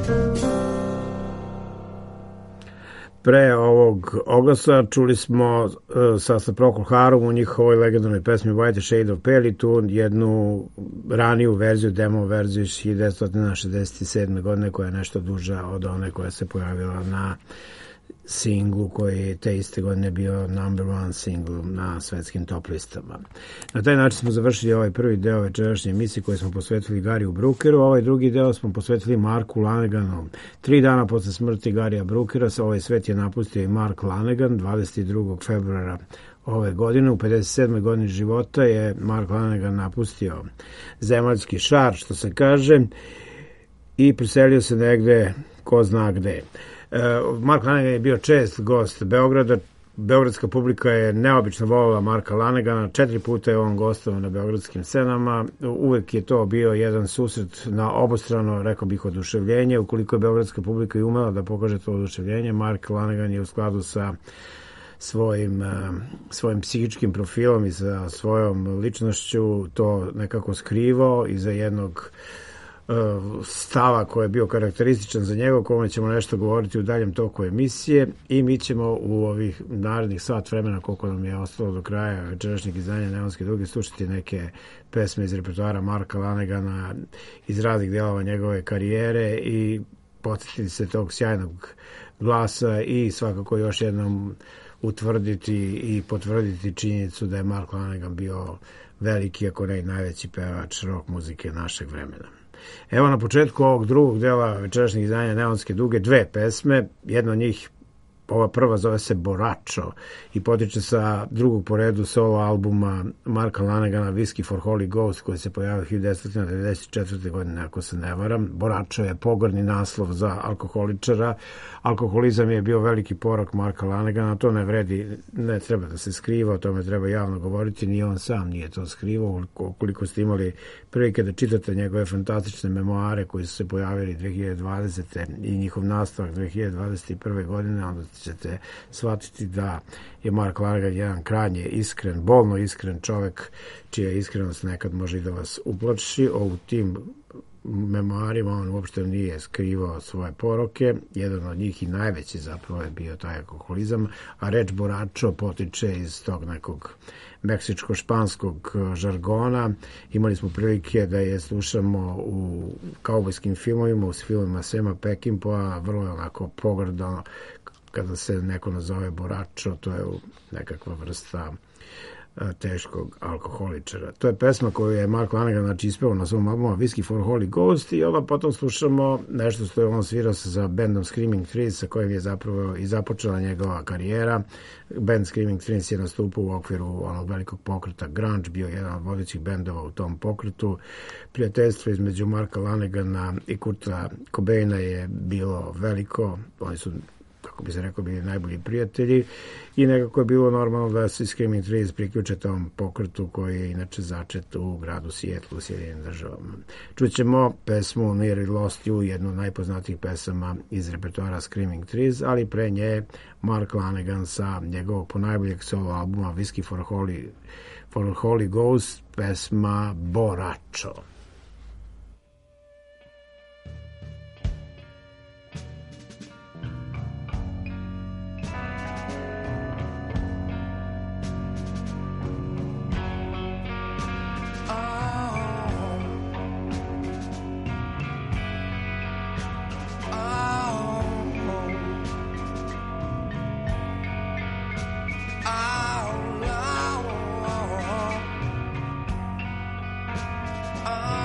S2: Pre ovog oglasa čuli smo sa Procol Harum u njihovoj legendarnoj pesmi White Shade of Pale i tu jednu raniju verziju, demo verziju iz 1967. godine koja je nešto duža od one koja se pojavila na singlu koji te iste godine bio number one single na svetskim top listama. Na taj način smo završili ovaj prvi deo večerašnje emisije koje smo posvetili Gariju Brookeru. Ovaj drugi deo smo posvetili Marku Laneganu. 3 dana posle smrti Garija Brookera ovaj svet je napustio i Mark Lanegan 22. februara ove godine. U 57. godini života je Mark Lanegan napustio zemaljski šar, što se kaže, i preselio se negde ko zna gde. Mark Lanegan je bio čest gost Beograda. Beogradska publika je neobično volila Marka Lanegana. 4 puta je on gostovao na beogradskim scenama. Uvek je to bio jedan susret na obostrano, rekao bih, oduševljenje. Ukoliko je beogradska publika i umela da pokaže to oduševljenje, Mark Lanegan je u skladu sa svojim psihičkim profilom i sa svojom ličnošću to nekako skrivao iza jednog stava koji je bio karakterističan za njega, o kome ćemo nešto govoriti u daljem toku emisije, i mi ćemo u ovih narednih sat vremena, koliko nam je ostalo do kraja večerašnjeg izdanja Neonske duge, slušati neke pesme iz repertoara Marka Lanegana iz raznih delova njegove karijere i podsjetiti se tog sjajnog glasa i svakako još jednom utvrditi i potvrditi činjenicu da je Mark Lanegan bio veliki, ako ne i najveći pevač rock muzike našeg vremena. Evo na početku ovog drugog dela večerašnjeg izdanja Neonske duge dve pesme. Jedna od njih, ova prva, zove se Borracho i potiče sa drugog po redu solo albuma Marka Lanegana Whiskey for Holy Ghost, koji se pojavio 1994. godine, ako se ne varam. Borracho je pogrdni naslov za alkoholičara. Alkoholizam je bio veliki porok Marka Lanegana, to ne vredi, ne treba da se skriva, o tome treba javno govoriti, ni on sam nije to skrivao. Ukoliko ste imali prilike da čitate njegove fantastične memoare koji su se pojavili 2020. i njihov nastavak 2021. godine, onda ćete shvatiti da je Mark Lanegan jedan krajnje iskren, bolno iskren čovek, čija iskrenost nekad može i da vas uplaši. U tim memoarima on uopšte nije skrivao svoje poroke. Jedan od njih i najveći zapravo je bio taj alkoholizam, a reč Borracho potiče iz tog nekog meksičko-španskog žargona. Imali smo prilike da je slušamo u kaubojskim filmovima, u filmima Sema Peckinpah, vrlo je onako pogrdano kada se neko nazove Borracho, to je nekakva vrsta teškog alkoholičara. To je pesma koju je Mark Lanegan ispevao na svom albumu Whiskey for Holy Ghost i onda potom slušamo nešto što je on svirao sa bandom Screaming Trees, sa kojim je zapravo i započela njegova karijera. Band Screaming Trees je nastupao u okviru onog velikog pokreta grunge, bio jedan od vodećih bendova u tom pokretu. Prijateljstvo između Marka Lanegana i Kurta Cobaina je bilo veliko, oni su, kako bi se rekao, bili najbolji prijatelji i nekako je bilo normalno da se Screaming Trees priključe tom pokretu koji je inače začet u gradu Seattle u Sjedinjenim Državama. Čućemo pesmu Nearly Lost You, jednu od najpoznatijih pesama iz repertoara Screaming Trees, ali pre nje Mark Lanegan sa njegovog ponajboljeg solo albuma Whiskey for Holy Ghost, pesma Borracho.
S3: Oh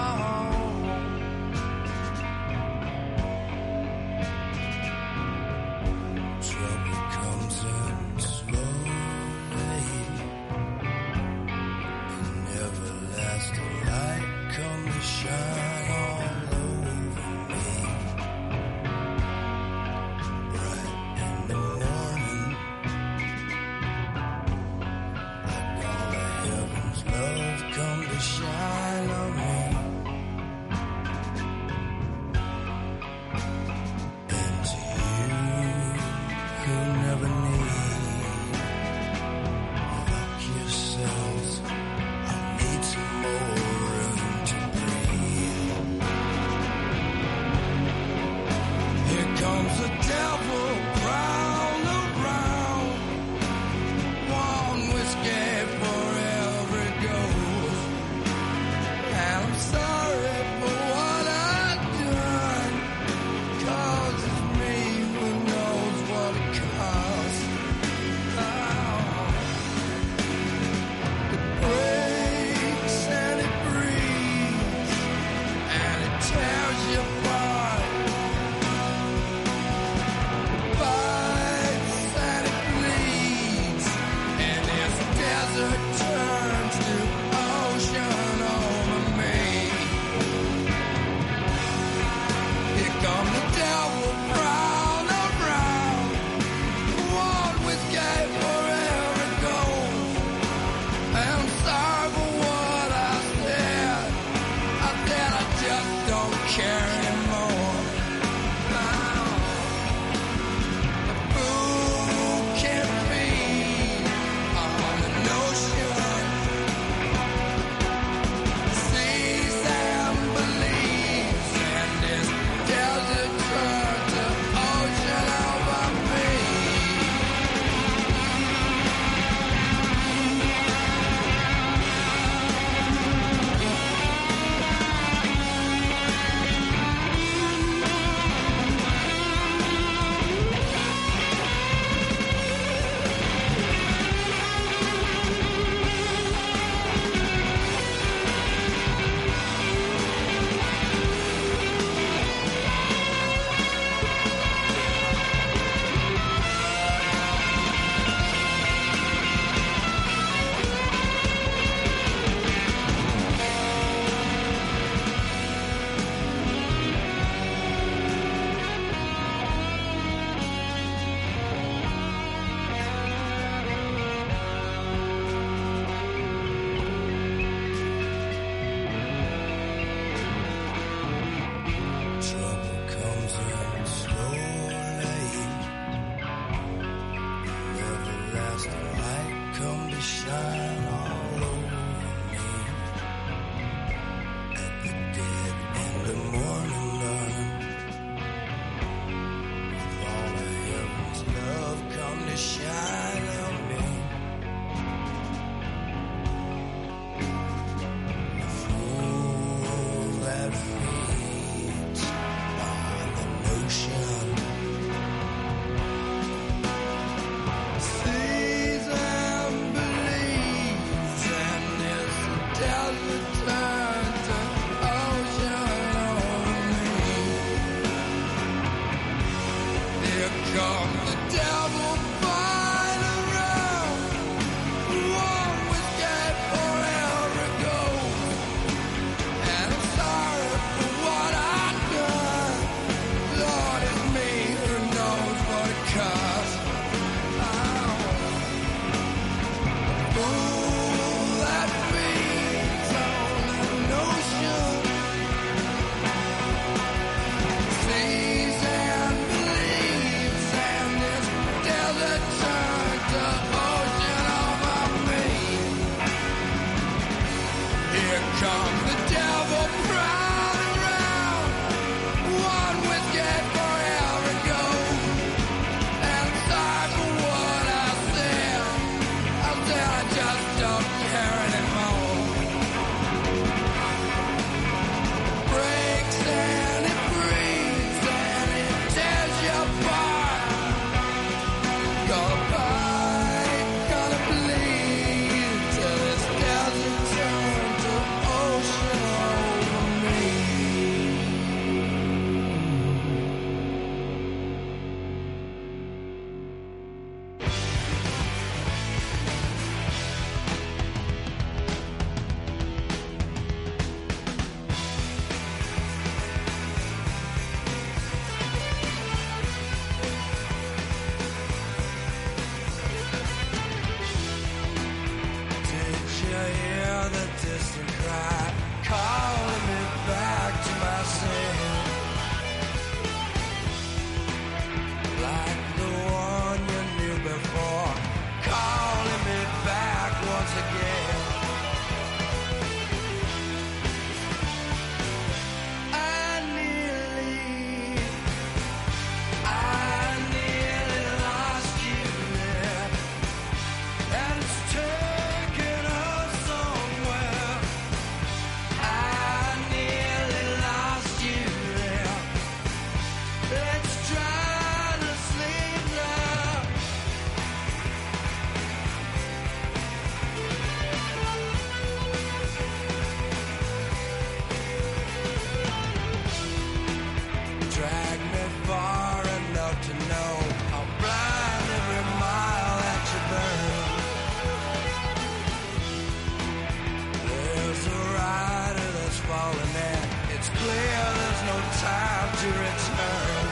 S3: to return.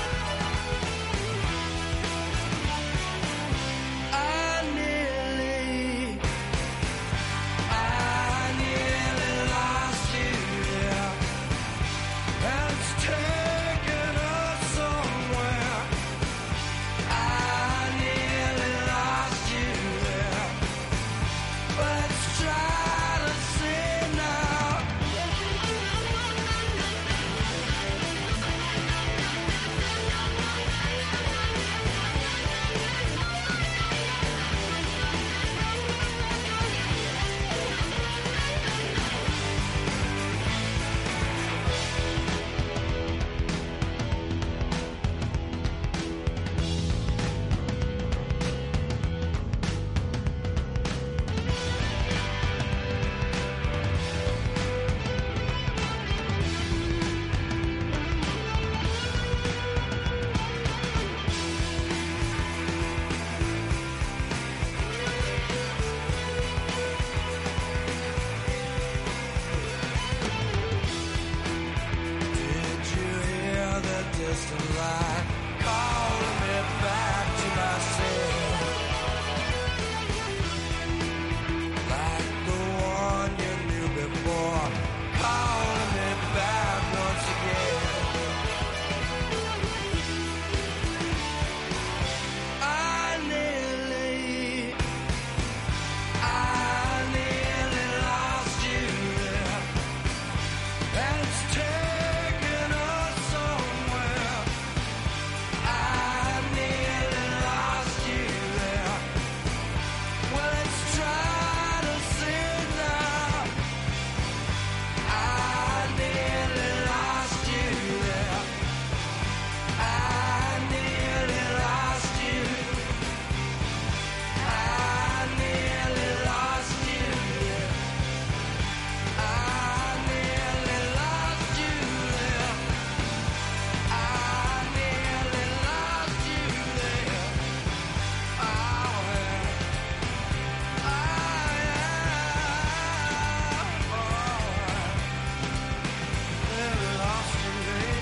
S3: I nearly lost you, yeah. And it's taken us somewhere. I nearly lost you, yeah. Let's try to see now. Did you hear the distant light calling me back to myself? Like the one you knew before, calling me back once again. I nearly lost you there. And it's taken us somewhere. I nearly lost you there. Well, let's try to see now. I nearly lost you there. I nearly lost you. I nearly lost you there. I nearly lost you there. I nearly lost you there. Oh, yeah. Nearly lost you there.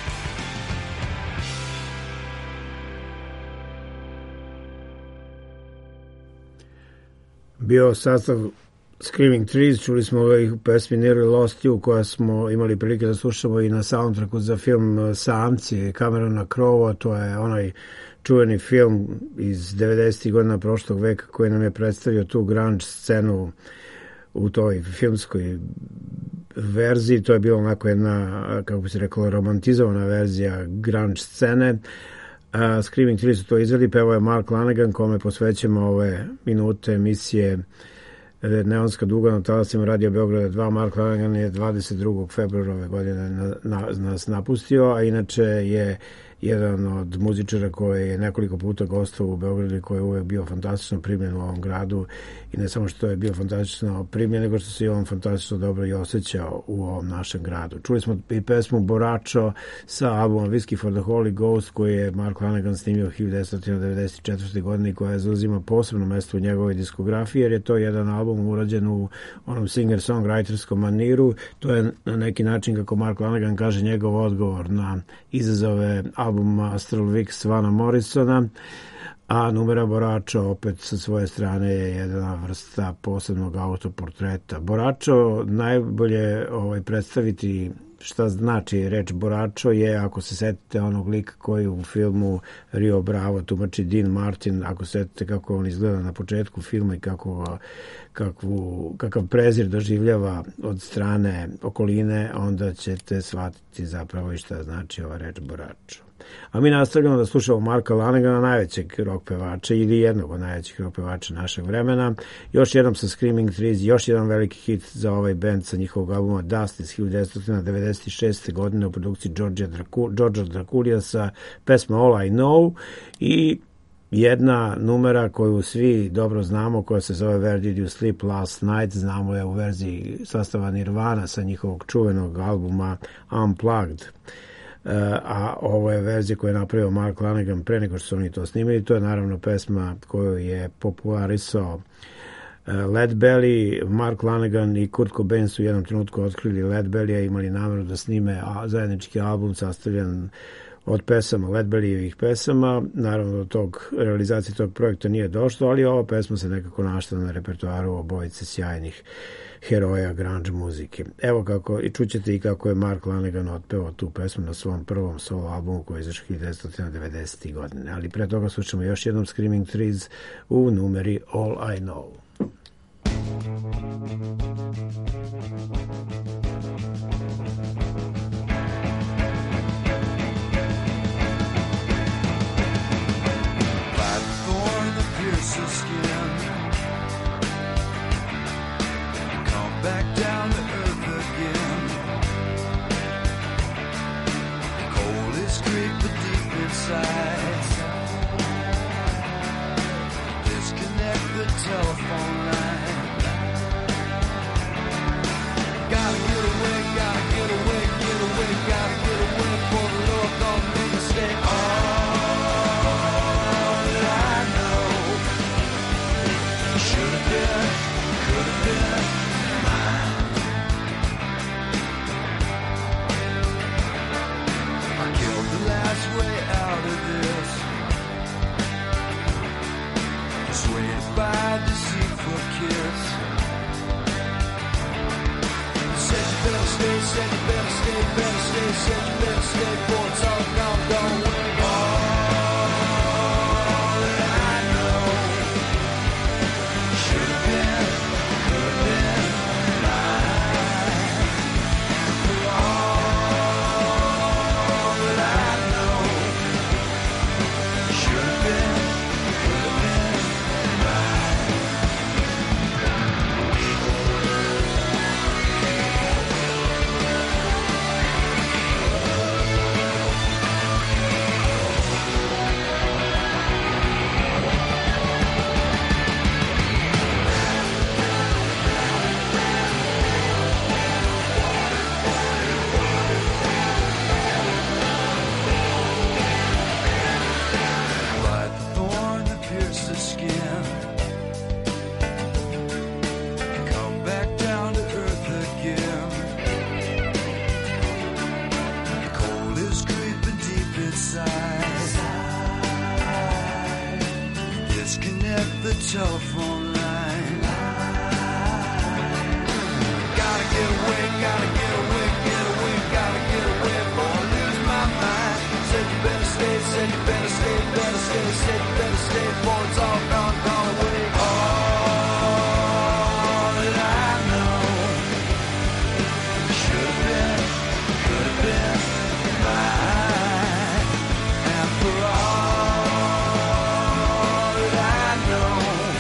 S2: Bio sastav Screaming Trees, čuli smo ovaj pesmi Nearly Lost You, koja smo imali prilike da slušamo i na soundtracku za film Samci Camerona Crowe. To je onaj čuveni film iz 90. godina prošlog veka koji nam je predstavio tu grunge scenu u toj filmskoj verziji. To je bila onako jedna, kako bi se reklo, romantizovana verzija grunge scene. Screaming Trees su to izveli, pevao je Mark Lanegan, kome posvećujemo ove minute emisije Neonska duga na talasima Radio Beograda 2. Mark Lanegan je 22. februara ove godine nas napustio, a inače je jedan od muzičara koji je nekoliko puta gostovao u Beogradu i koji je uvek bio fantastično primljen u ovom gradu, i ne samo što je bio fantastično primljen, nego što se i on fantastično dobro i osjećao u ovom našem gradu. Čuli smo i pesmu Boračo sa albuma Whiskey for the Holy Ghost, koji je Mark Lanegan snimio 1994. godine i koja zauzima posebno mesto u njegovoj diskografiji, jer je to jedan album urađen u onom singer-songwriterskom maniru. To je na neki način, kako Mark Lanegan kaže, njegov odgovor na izazove albuma Astral Weeks Vana Morrisona, a numera Boračo opet sa svoje strane je jedna vrsta posebnog autoportreta. Boračo najbolje predstaviti šta znači reč Boračo je ako se setite onog lika koji u filmu Rio Bravo tumači Dean Martin, ako se setite kako on izgleda na početku filma i kakav prezir doživljava od strane okoline, onda ćete shvatiti zapravo i šta znači ova reč Boračo. A mi nastavljamo da slušamo Marka Lanegana, najvećeg rock pevača ili jednog od najvećih rock pevača našeg vremena. Još jednom sa Screaming Trees, još jedan veliki hit za ovaj band sa njihovog albuma Dust iz 1996. godine u produkciji Georgea Drakulijasa, pesma All I Know, i jedna numera koju svi dobro znamo, koja se zove Where Did You Sleep Last Night. Znamo je u verziji sastava Nirvana sa njihovog čuvenog albuma Unplugged. A ovo je verzija koju je napravio Mark Lanegan pre nego što su oni to snimili. To je naravno pesma koju je popularisao Lead Belly, Mark Lanegan i Kurt Cobain su u jednom trenutku otkrili Lead Belly-a, imali nameru da snime zajednički album sastavljan od pesama, Lead Bellyjevih pesama. Naravno, do realizacije tog projekta nije došlo, ali ova pesma se nekako našla na repertoaru obojice sjajnih heroja grunge muzike. Evo kako, i čućete i kako je Mark Lanegan otpevao tu pesmu na svom prvom solo albumu koji je izašao 1990. godine. Ali pre toga slušamo još jednom Screaming Trees u numeri All I Know.
S3: Telephone line. Gotta get away, gotta get away, get away, gotta get away for the Lord don't make me stay. All that I know should have been, could have been mine. I killed the last way out of this. Swayed by deceitful kiss. Said you better stay, said you better stay, better stay, said you better stay, for it's all gone, gone away. All that I know should have been, could have been mine. For all that I know should have been, could have been. Telephone line. Gotta get away, gotta get away, get away, gotta get away before I lose my mind. Said you better stay, said you better stay, better stay, said you better stay before it's all gone, gone away. All that I know should have been, could have been mine. And for all that I know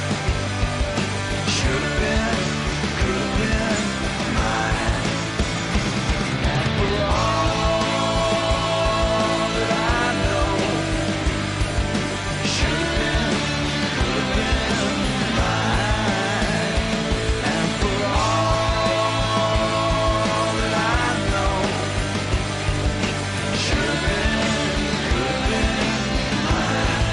S3: should have been, could have been mine. And for all that I know should have been, could have been mine. And for all that I know should have been, could have been mine.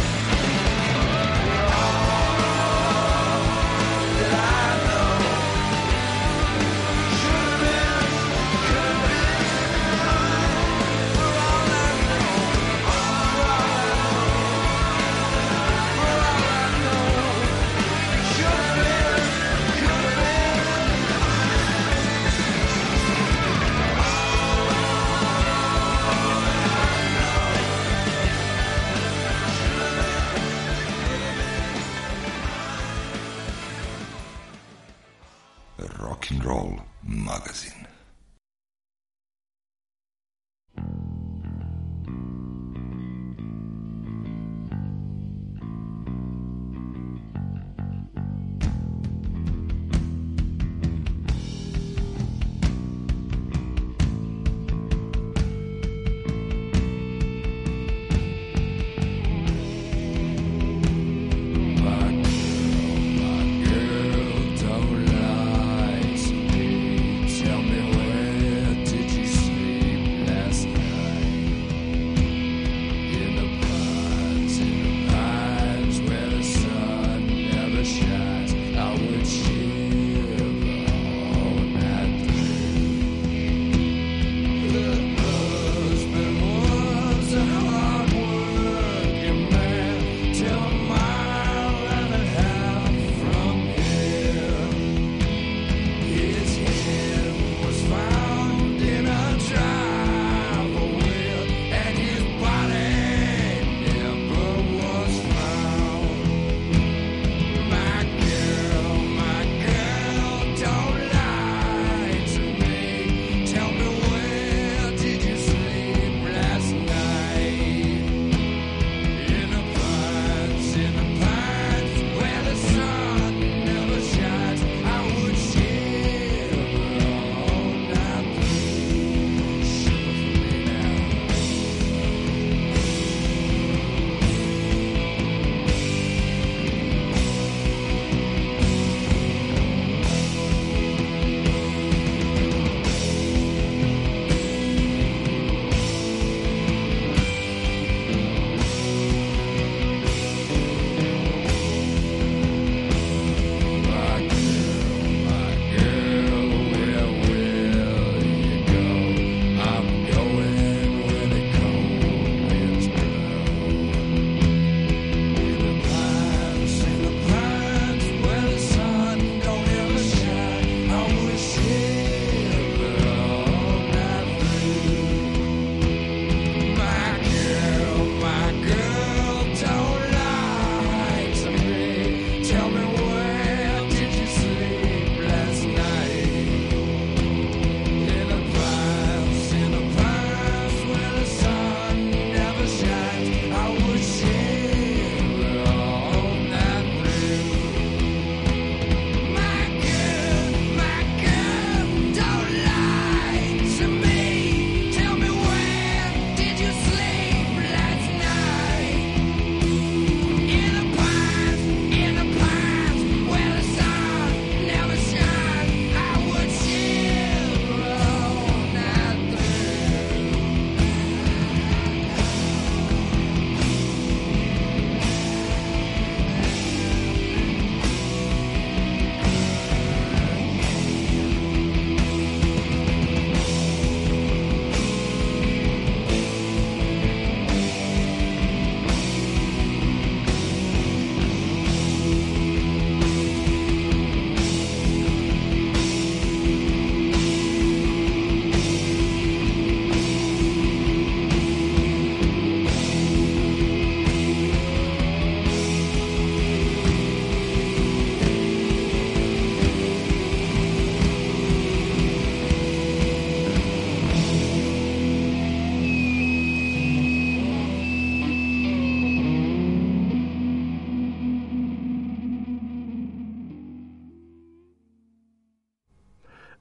S1: Rock'n'Roll magazin.
S3: Tell me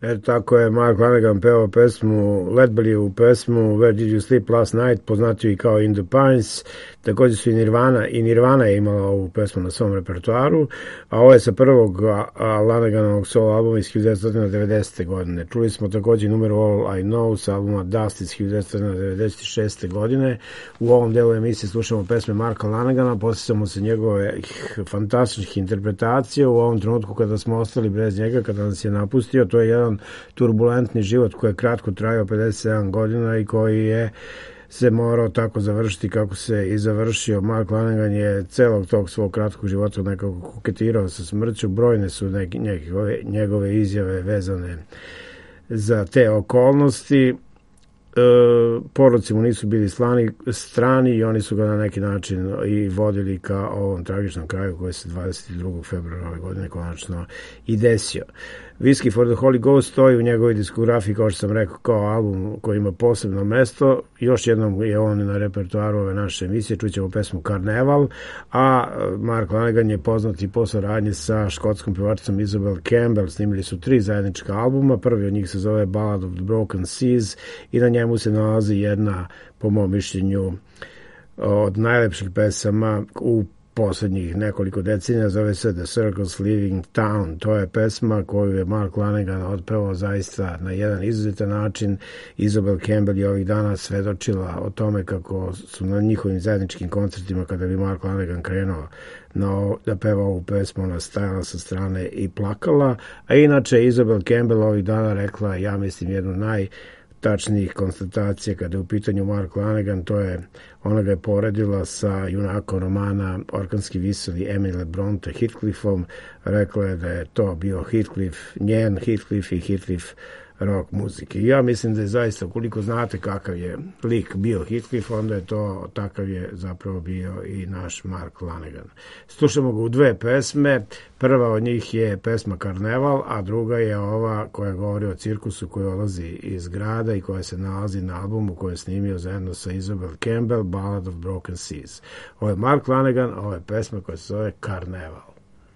S2: Tako je Mark Lanegan pevao pesmu, Ledbellijevu pesmu Where Did You Sleep Last Night, poznatiju i kao In the Pines. Također su i Nirvana je imala ovu pesmu na svom repertoaru, a ovo je sa prvog Laneganovog solo albuma iz 1990. godine. Čuli smo također numeru All I Know sa albuma Dust iz 1996. godine. U ovom delu emisije slušamo pesme Marka Lanegana, posjećamo se njegove fantastičnih interpretacija. U ovom trenutku kada smo ostali bez njega, kada nas je napustio, to je jedan turbulentni život koji je kratko trajao 57 godina i koji je se morao tako završiti kako se i završio. Mark Lanegan je celog tog svog kratkog života nekako koketirao sa smrću. Brojne su njegove izjave vezane za te okolnosti. Poroci mu nisu bili strani i oni su ga na neki način i vodili ka ovom tragičnom kraju koji se 22. februara ove godine konačno i desio. Whiskey for the Holy Ghost stoji u njegovoj diskografiji, kao što sam rekao, kao album koji ima posebno mesto. Još jednom je on na repertoaru ove naše emisije, čućemo pesmu Carnival, a Mark Lanegan je poznat i po saradnji sa škotskom pevačicom Isabel Campbell. Snimili su 3 zajednička albuma, prvi od njih se zove Ballad of the Broken Seas i na njemu se nalazi jedna, po mom mišljenju, od najlepših pesama u poslednjih nekoliko decenija, zove se The Circus Leaving Town. To je pesma koju je Mark Lanegan otpevao zaista na jedan izuzetan način. Isabel Campbell je ovih dana svedočila o tome kako su na njihovim zajedničkim koncertima, kada bi Mark Lanegan krenuo da peva ovu pesmu, ona stajala sa strane i plakala. A inače, Isabel Campbell ovih dana rekla, ja mislim, jednu najtačnijih konstatacija kada je u pitanju Mark Lanegan, to je, ona ga je poredila sa junakom romana Orkanski viseli Emile Bronte Heathcliffom. Rekla je da je to bio Heathcliff, njen Heathcliff i Heathcliff rock muzike. I ja mislim da je zaista, koliko znate kakav je lik bio Heathcliff, onda je to, takav je zapravo bio i naš Mark Lanegan. Slušamo ga u 2 pesme. Prva od njih je pesma Carnival, a druga je ova koja govori o cirkusu koji odlazi iz grada i koja se nalazi na albumu koji je snimio zajedno sa Isabel Campbell, Ballad of Broken Seas. Ovo je Mark Lanegan, ovo je pesma koja se zove Carnival.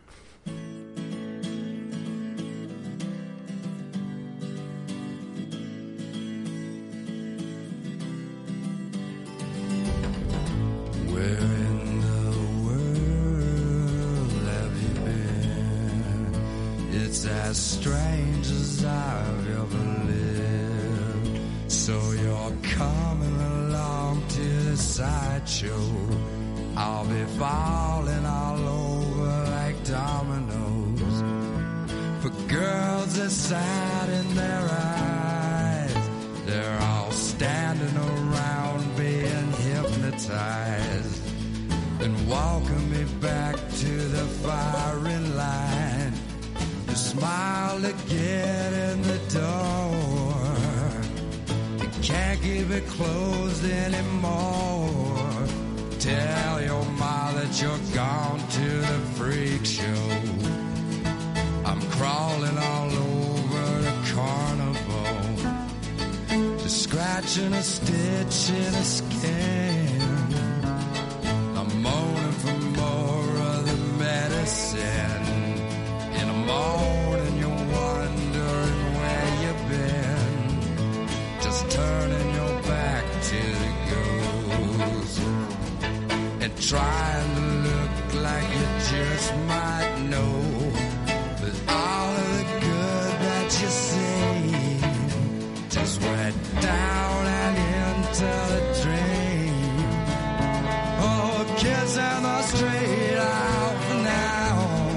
S3: As strange as I've ever lived. So you're coming along to the sideshow. I'll be falling all over like dominoes. For girls that sad in their eyes, they're all standing around being hypnotized and walking me back to the firing line. Smile to get in the door. You can't keep it closed anymore. Tell your ma that you're gone to the freak show. I'm crawling all over the carnival, just scratching a stitch in the skin. I'm moaning for more of the medicine. In the morning you're wondering where you've been, just turning your back to the ghost and trying to look like you just might know that all of the good that you see just went down and into the drain. Oh, kids in the street out now.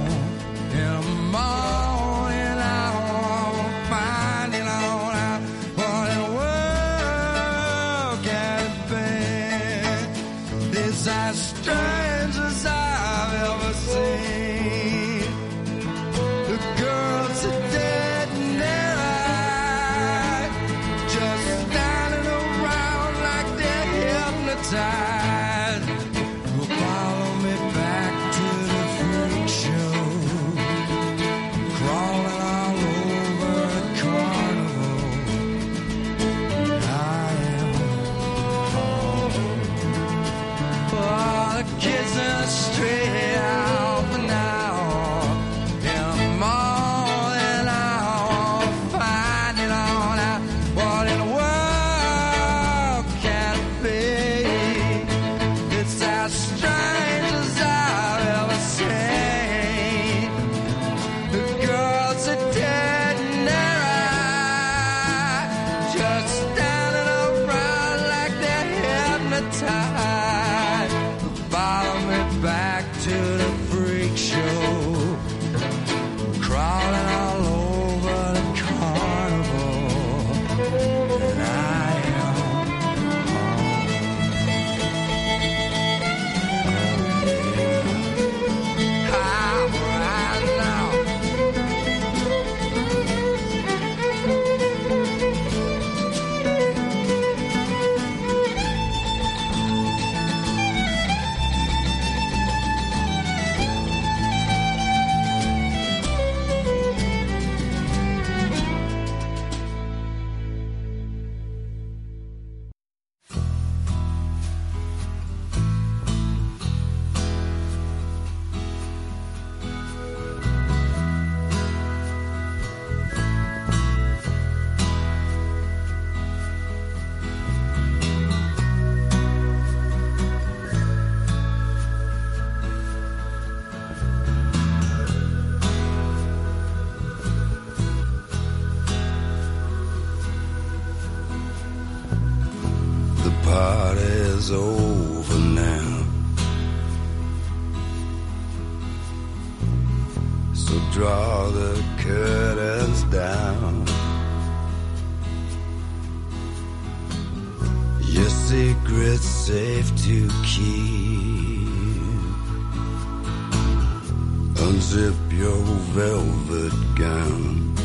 S3: Morning, I'll find it all out. What in the world can it be? It's as strange as I've ever seen. The girls are dead in their eyes, just standing around like they're hypnotized. Will follow me back to the freak show. Crawling all over the carnival. I am oh, the kids in the street out for now. In the morning I'll find tide. Follow me back to the freak show. Crawling all over the carnival. And I am home. How right now. The party's over now, so draw the curtains down. Your secret's safe to keep. Unzip your velvet gown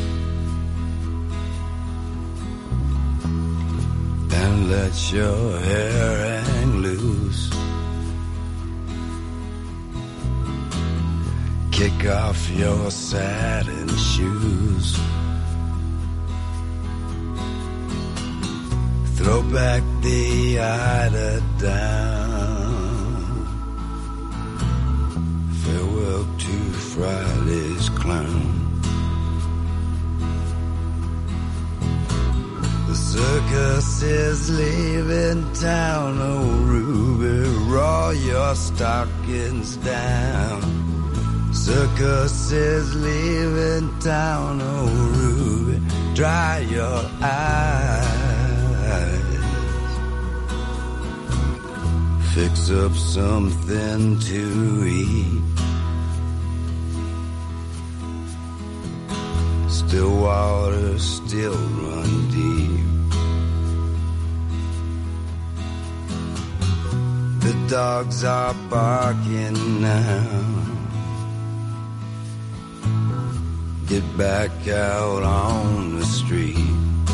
S3: and let your hair hang loose. Kick off your satin shoes. Throw back the eider-down. Farewell to Friday's clown. The circus is leaving town, oh Ruby, roll your stockings down. Circus is leaving town, oh Ruby, dry your eyes. Fix up something to eat. Still waters still run deep. The dogs are barking now. Get back out on the street.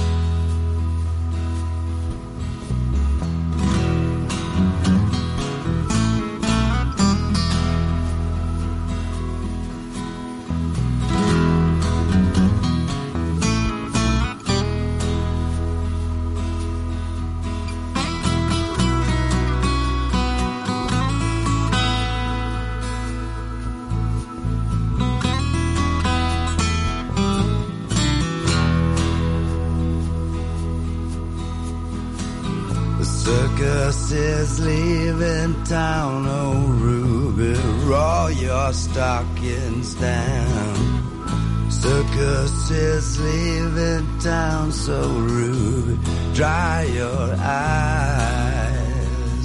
S3: Circus is leaving town, oh Ruby, roll your stockings down. Circus is leaving town, so Ruby, dry your eyes.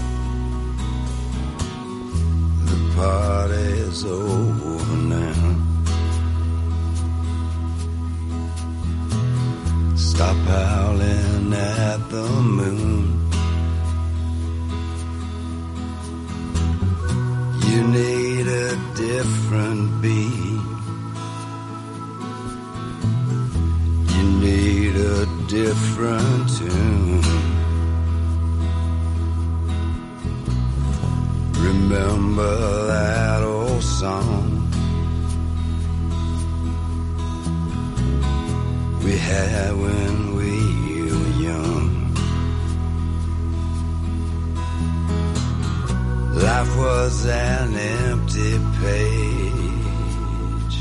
S3: The party's over now. Stop howling at the moon. You need a different beat. You need a different tune. Remember that old song we had when we were young. Life was an empty page.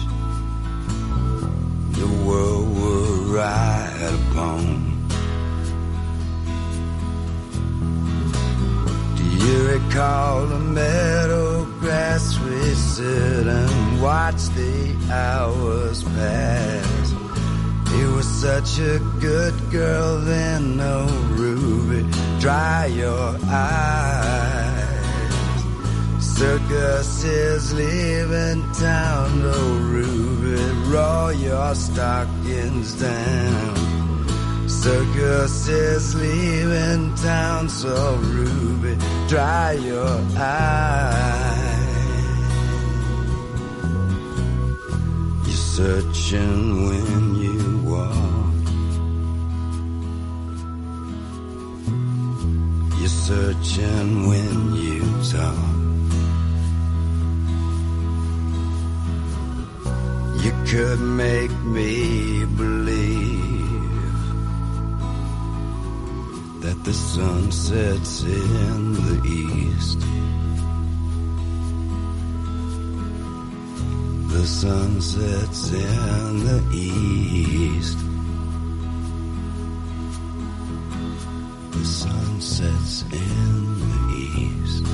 S3: The world would ride upon. Do you recall the meadow grass we sit and watch the hours pass? You were such a good girl then, oh Ruby, dry your eyes.
S6: Circus is leaving town, oh Ruby, roll your stockings down. Circus is leaving town, so Ruby, dry your eyes. You're searching when you walk, you're searching when you talk. You could make me believe that the sun sets in the east. The sun sets in the east. The sun sets in the east.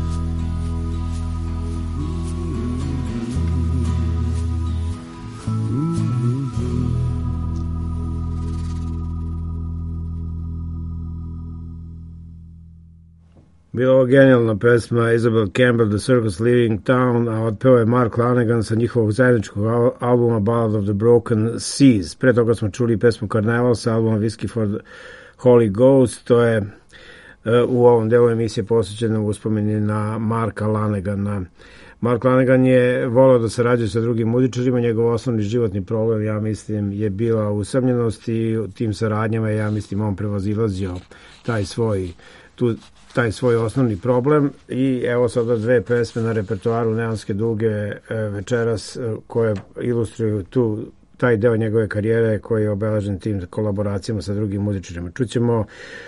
S2: Bila ovo genijalna pesma Isabel Campbell, The Circus Leaving Town, a otpeo je Mark Lanegan sa njihovog zajedničkog albuma Ballad of the Broken Seas. Pre toga smo čuli pesmu Carnival sa albuma Whiskey for the Holy Ghost. To je u ovom delu emisije posvećeno uspomeni na Marka Lanegana. Mark Lanegan je volao da sarađuje sa drugim muzičarima, njegov osnovni životni problem, ja mislim, je bila usamljenost i u tim saradnjama, ja mislim, on prevazilazio taj svoj osnovni problem. I evo sada dve pesme na repertoaru Neonske duge večeras koje ilustruju taj deo njegove karijere koji je obeležen tim kolaboracijama sa drugim muzičarima. Čućemo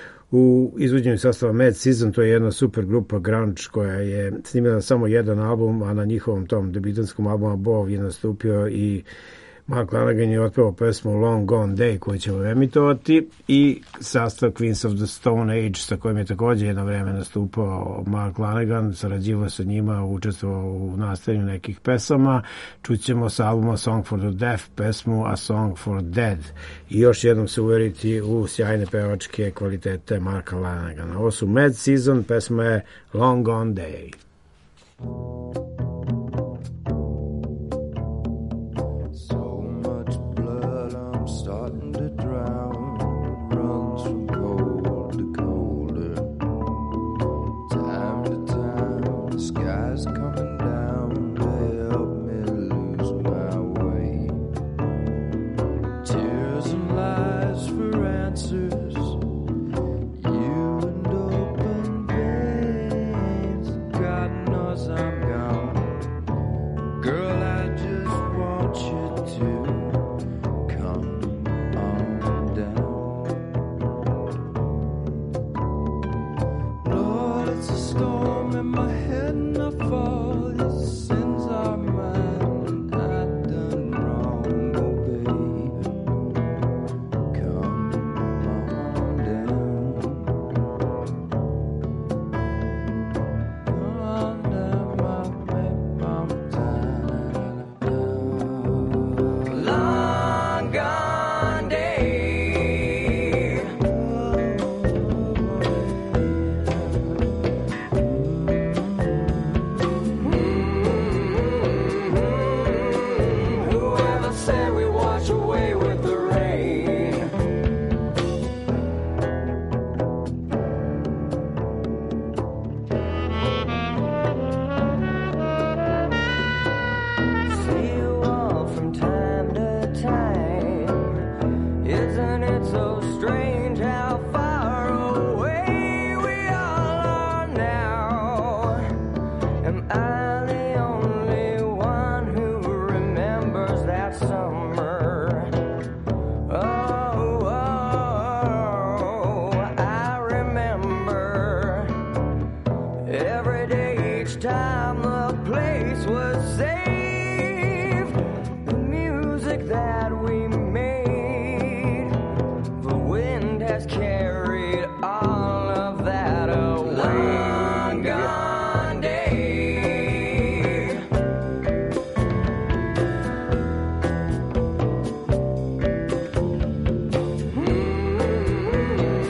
S2: u izvođenju sastava Mad Season, to je jedna super grupa grunge koja je snimila samo jedan album, a na njihovom tom debitanskom albumu Above je nastupio i Mark Lanegan je otpevao pesmu Long Gone Day koju ćemo emitovati i sastav Queens of the Stone Age sa kojim je također jedno vreme nastupao Mark Lanegan, sarađivao sa njima, učestvovao u nastavljanju nekih pesama. Čućemo sa albuma Song for the Deaf pesmu A Song for Dead i još jednom se uveriti u sjajne pevačke kvalitete Marka Lanegana. Ovo su Mad Season, pesma je Long Gone Day.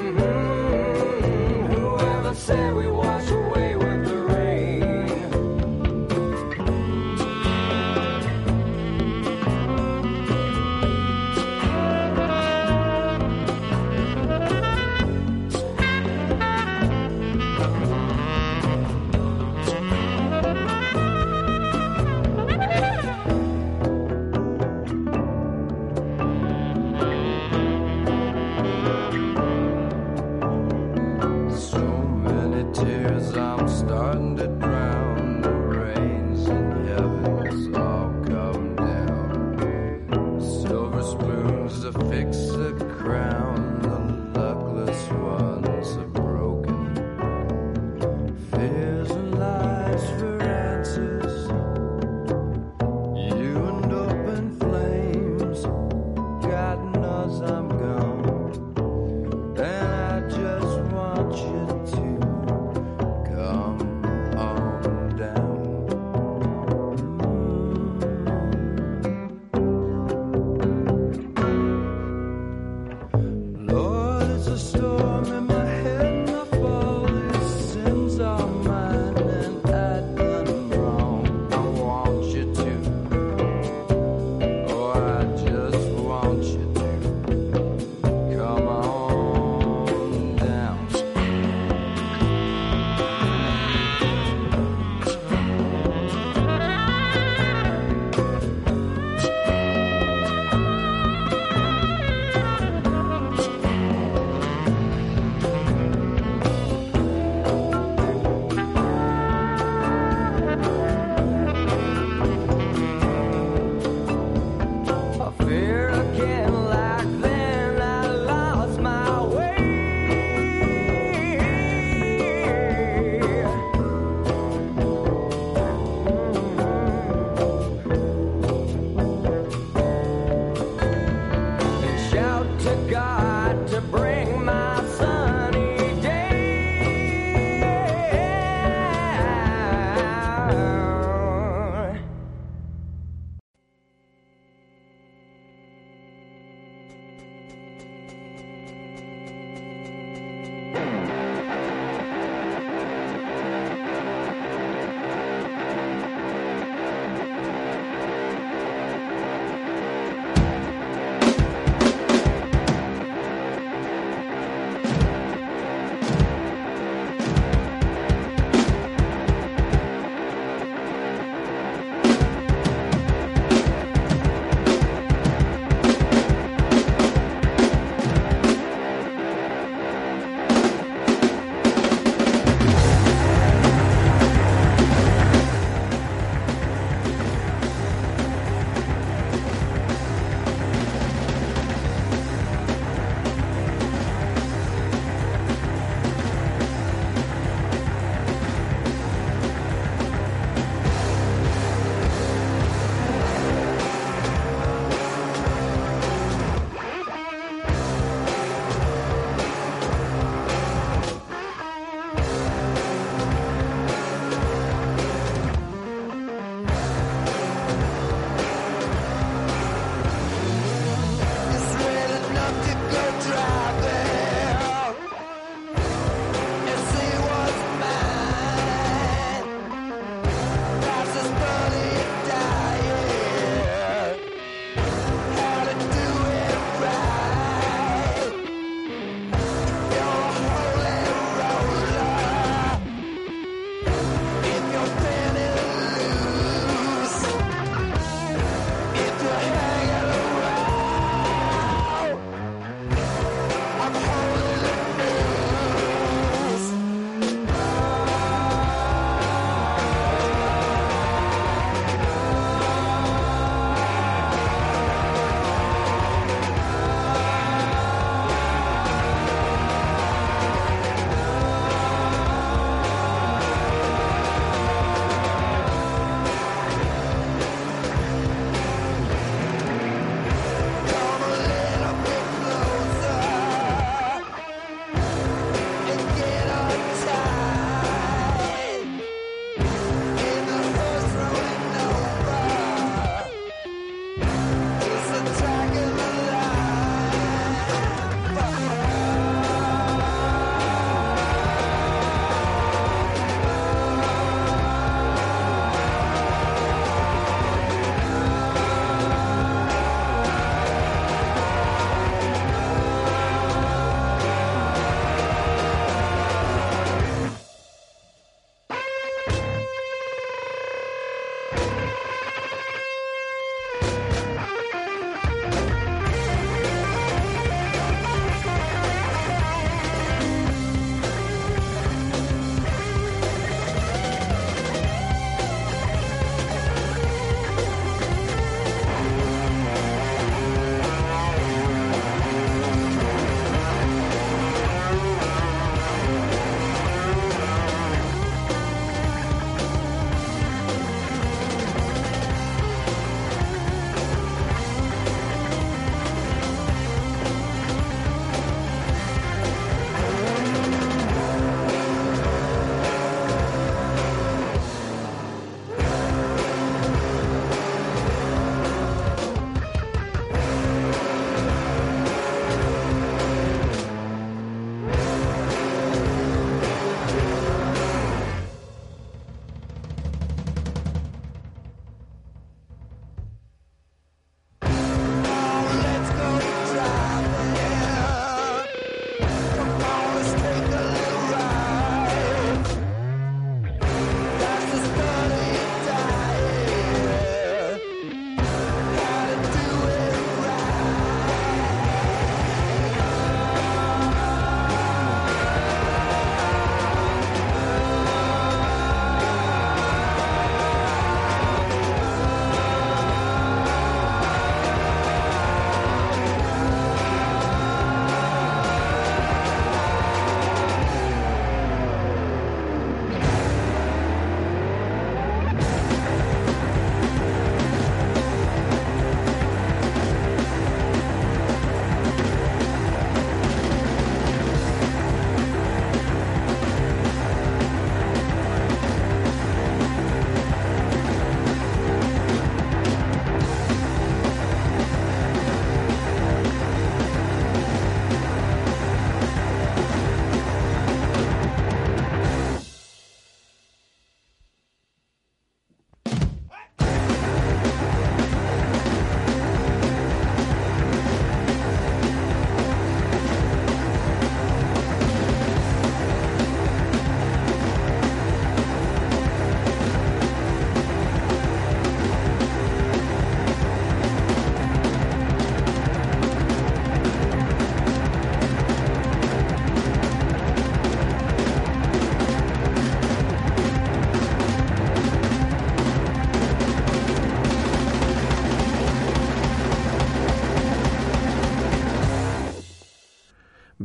S3: Said we wash away with the rain.
S7: to drown the rains in heavens all come down. Silver spoons to fix a crown, the luckless ones are broken. Fears and lies for answers, you and open flames. God knows I'm gone, and I just want you to come on.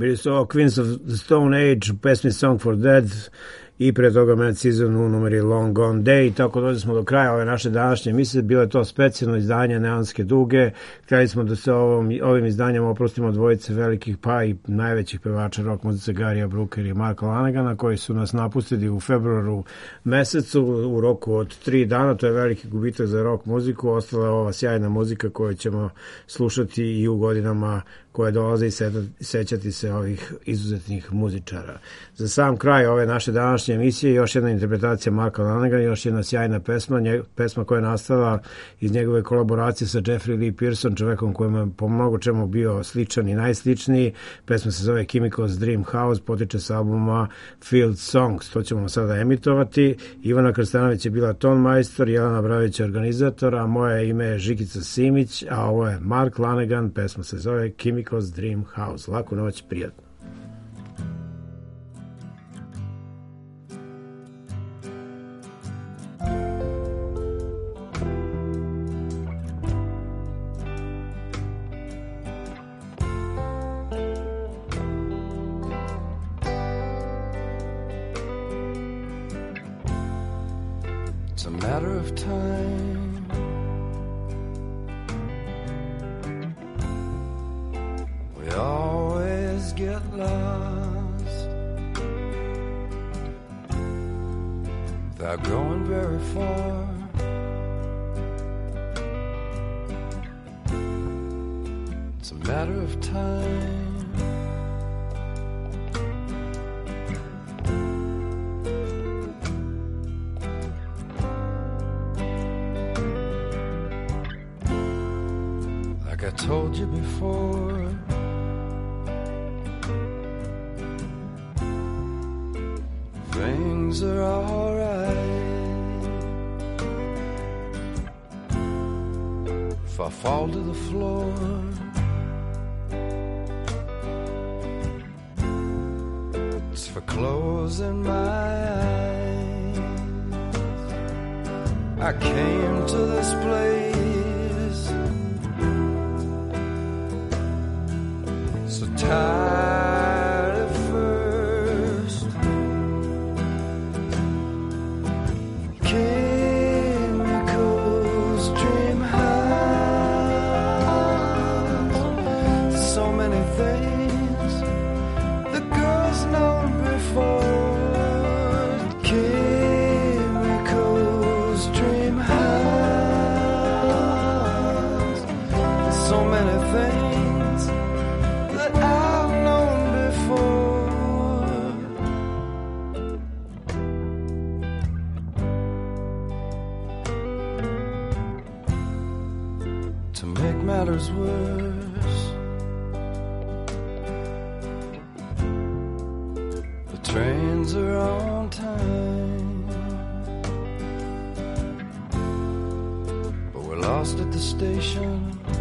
S2: Bili su ovo Queens of the Stone Age u pesmi Song for Dead i pre toga Mad Season u numeri Long Gone Day. Tako dođe smo do kraja ove naše današnje emisije. Bilo je to specijalno izdanje Neonske duge. Htjeli smo da se ovim izdanjem oprostimo dvojice velikih pa i najvećih pevača rock muzice Garija Brookera i Marka Lanagana, koji su nas napustili u februaru mesecu u roku od 3 dana. To je veliki gubitak za rock muziku. Ostala je ova sjajna muzika koju ćemo slušati i u godinama koje dolaze i sećati se ovih izuzetnih muzičara. Za sam kraj ove naše današnje emisije još jedna interpretacija Marka Lanagana, još jedna sjajna pesma koja je nastala iz njegove kolaboracije sa Jeffrey Lee Pearson, čovekom kojem je po mnogo čemu bio sličan i najsličniji. Pesma se zove Chemicals Dream House, potiče sa albuma Field Songs. To ćemo sada emitovati. Ivana Krstanović je bila tonmajstor, Jelena Bravić je organizator, a moje ime je Žikica Simić, a ovo je Mark Lanagan, pesma se zove Chemicals Dream House. Laku noć, prijatno.
S7: It's a matter of time. We always get lost without going very far. It's a matter of time. Like I told you before, things are alright. If I fall to the floor, it's for closing my eyes. I came to this place so tired at first. Chemicals dream house. So many things the girls know before. Chemicals dream house. So many things that I've known before. To make matters worse, the trains are on time, but we're lost at the station.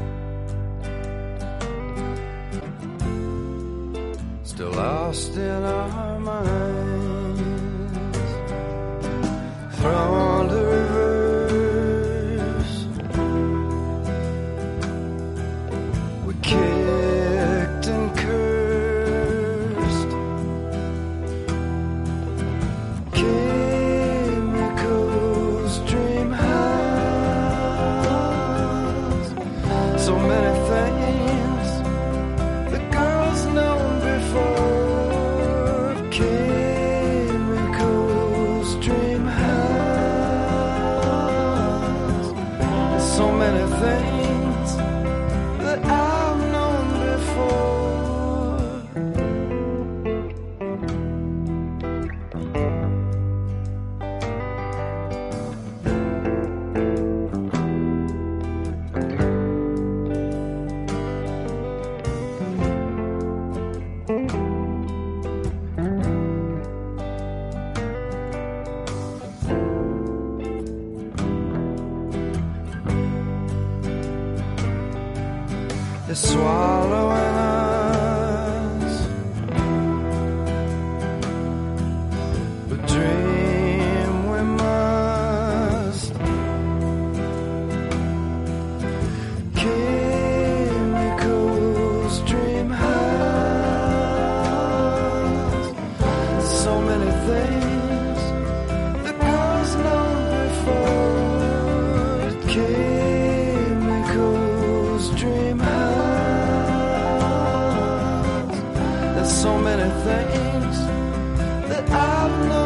S7: Still lost in our minds, thrown to reverse. We kicked and cursed. Chemicals dream house. So many things the girls know before. Chemicals dream house.
S3: things that I've known.